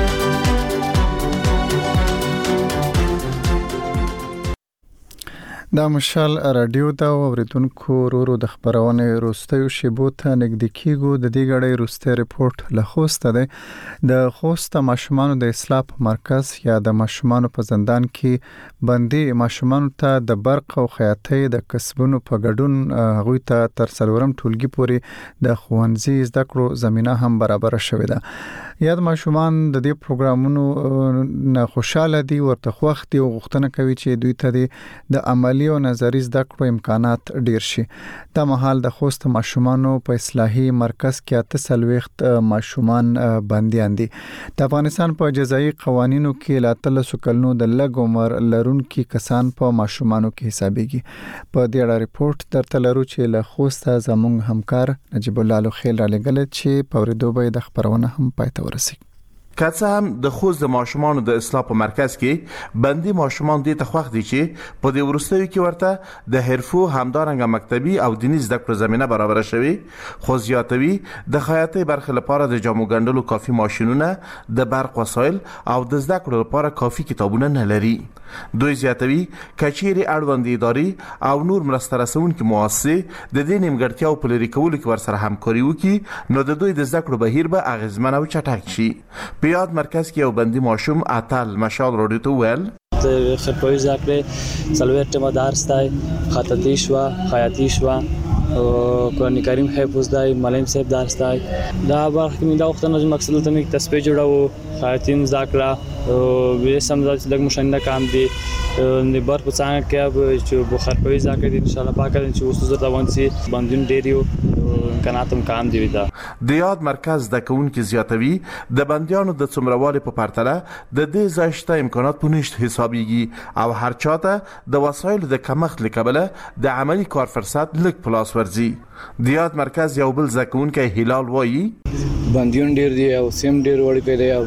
دا مشال رادیو دا اوریدونکو ورو د خبرونه روستیو شیبو ته نږدې کیږو. د دې غړې روسته ریپورت له خوسته ده د خوسته ماشومانو د اصلاح مرکز یا د ماشومانو په زندان کې بندي ماشومانو ته د برق او خیاطۍ د کسبونو په ګډون غوي ته تر څلورم ټولګي پورې د خوانزي زده کړو زمينه هم برابر شوې ده. یاد ماشومان د دې پروګرامونو نه خوشاله دي، ورته خوښ دي او غوښتنه کوي چې دوی ته د عملی او نظری زده کړو امکانات ډیر شي. دا مهال د خوست ماشومانو په اصلاحي مرکز کې 38 ماشومان بنديان دي. د افغانستان په جزایي قوانینو کې لا 13 کلونو د لږ عمر لرونکي کسان په ماشومانو کې حسابيږي. په دې اړه ریپورت درته لرو چې له خوست زموږ همکار نجیب الله لوخیل را لګل چې په ورېدو د خبرونه هم پاتې ورسي. که څه هم د خوست د ماشومانو د اصلاح په مرکز کې بندي ماشومان دي ته خوښ دي چې په دې ورستیو کې ورته د حرفو همدارنګه مکتبي او دیني زده کړو زمينه برابر شوي، خو زیاتوي د خیاطۍ برخه لپاره د جامو ګنډلو کافي ماشينونه، د برق وسایل او د زده کړو لپاره کافي کتابونه نه لري. دوی زیاتوي کچيري اړوند ادارې او نور مرسته رسونکي مؤسسې د دې نیمګړتیاو په لري کولو کې ورسره همکاري وکړي نو د دوی د زده کړو بهیر به اغیزمن او چټک شي. په یاد مرکز کې یو بندي ماشوم اتل مشال روډي ته ویل خپلوي ځکه څلور ټمه درس دی، خطاطي شو، خیاطي شو، قرآن کریم حفظ دی، معلم صاحب درس دی. دا برخه کې دا وخت نه مقصد ته مې تسبیح جوړاو، خیاطي ذکر او به سمزا چې لګ مشنده کام دی نه بار په څنګه کې چې بخار پوي ځکه دي ان شاء الله پاک چې اوس زه روان سي باندې ډیریو امکاناتم کام دی دا. د یاد مرکز د کون کې زیاتوي د بنديانو د څومروالي په پرتله د دې ځایشته امکانات پونیشت حسابيږي او هر چاته د وسایلو د کمښت لکبله د عملی کار فرصت لک پلاس ورزي. د یاد مرکز یو بل ځکون کې هلال وایي بنديون ډیر دي او سیم ډیر وړي پیدا او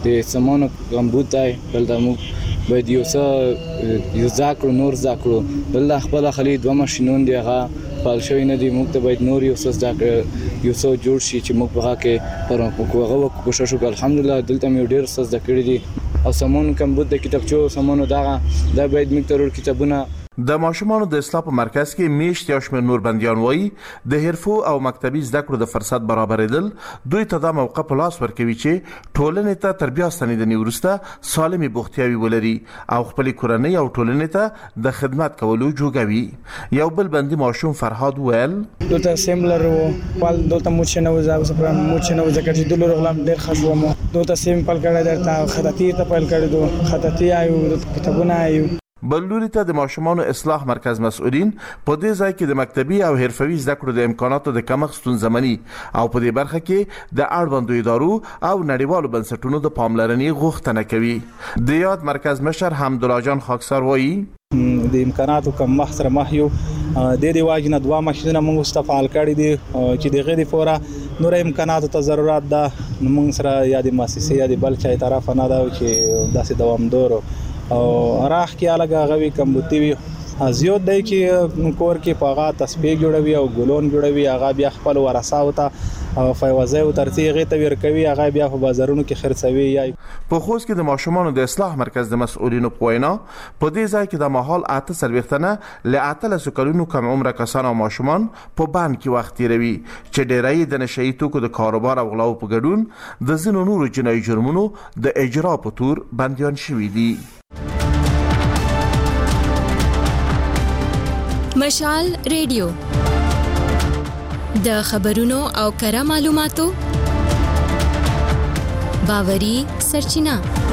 د سمونو کمبود دی دلته موږ باید یو څه نور زده کړو دلته خپله خالي 2 ماشینونه دي هغه فعال شوي نه دي موږ ته باید نور یو څه زده کړو یو څه جوړ شي چې موږ په هغه کې پر هغه کوشش وکړو الحمدلله دلته مې ډېر څه زده کړي دي او سمون کمبود د کتابچو سمونو دا باید موږ ته کتابونه د ماشومانو د اصلاح په مرکز کې میشت یا شمېر نور بندیان وایي د حرفو او مکتبي زده کړو د فرصت برابرېدل دوی ته دا موقع په لاس ورکوي چې ټولنې ته تر بیا ستنېدنې وروسته سالمې بوختیاوې ولري او خپلې کورنۍ او ټولنې ته د خدمت کولو جوګوي یو بل بندي ماشوم فرهاد ویل دلته سیملر و پال دلته موچ نه وځه سپرام موچ نه وځه چې دلته رغلم ډېر خاص و دلته سیم پال کړه درته خطاطي ته پال کړه دو خطاطي آیو کتابونه آیو بلوري ته د ماشومانو اصلاح مرکز مسؤلین په دې ځای کې د مکتبي او حرفوي زده کړو د امکاناتو د کمښت ستونزمني او په دې برخه کې د اړوندو ادارو او نړیوالو بنسټونو د پاملرنې غوښتنه کوي د یاد مرکز مشر حمدالله جان خاکسار وایي د امکاناتو کمښت سره مخ یو د دې واجنه 2 ماشینونه موږ استفال کړی دي چې د غیر فورا نور امکاناتو ته ضرورت ده موږ سره یا د مؤسسې یا د بل چا طرف نه ده چې داسې دوامدار او راخ کې الګا غوي کمبوتی وي زیات دی چې کور کې پاغه تسبیح جوړوي او ګلون جوړوي هغه بیا خپل ورثه او او فیوازه او ترتیغه ته ورکوي هغه بیا په بازارونو کې خرڅوي یا په خوست کې د ماشومانو د اصلاح مرکز د مسؤلینو په وینا په دې ځای کې د ماحول 8 ل 13 کلونو کم عمره کسان او ماشومان په بان کې وخت تیروي چې ډېری د نشئی توکو د کاروبار او غلاو په ګډون د ځینو نورو جنایي جرمونو د اجرا په تور بنديان شوي دي. مشال ریډیو د خبرونو او کره معلوماتو باوري سرچینه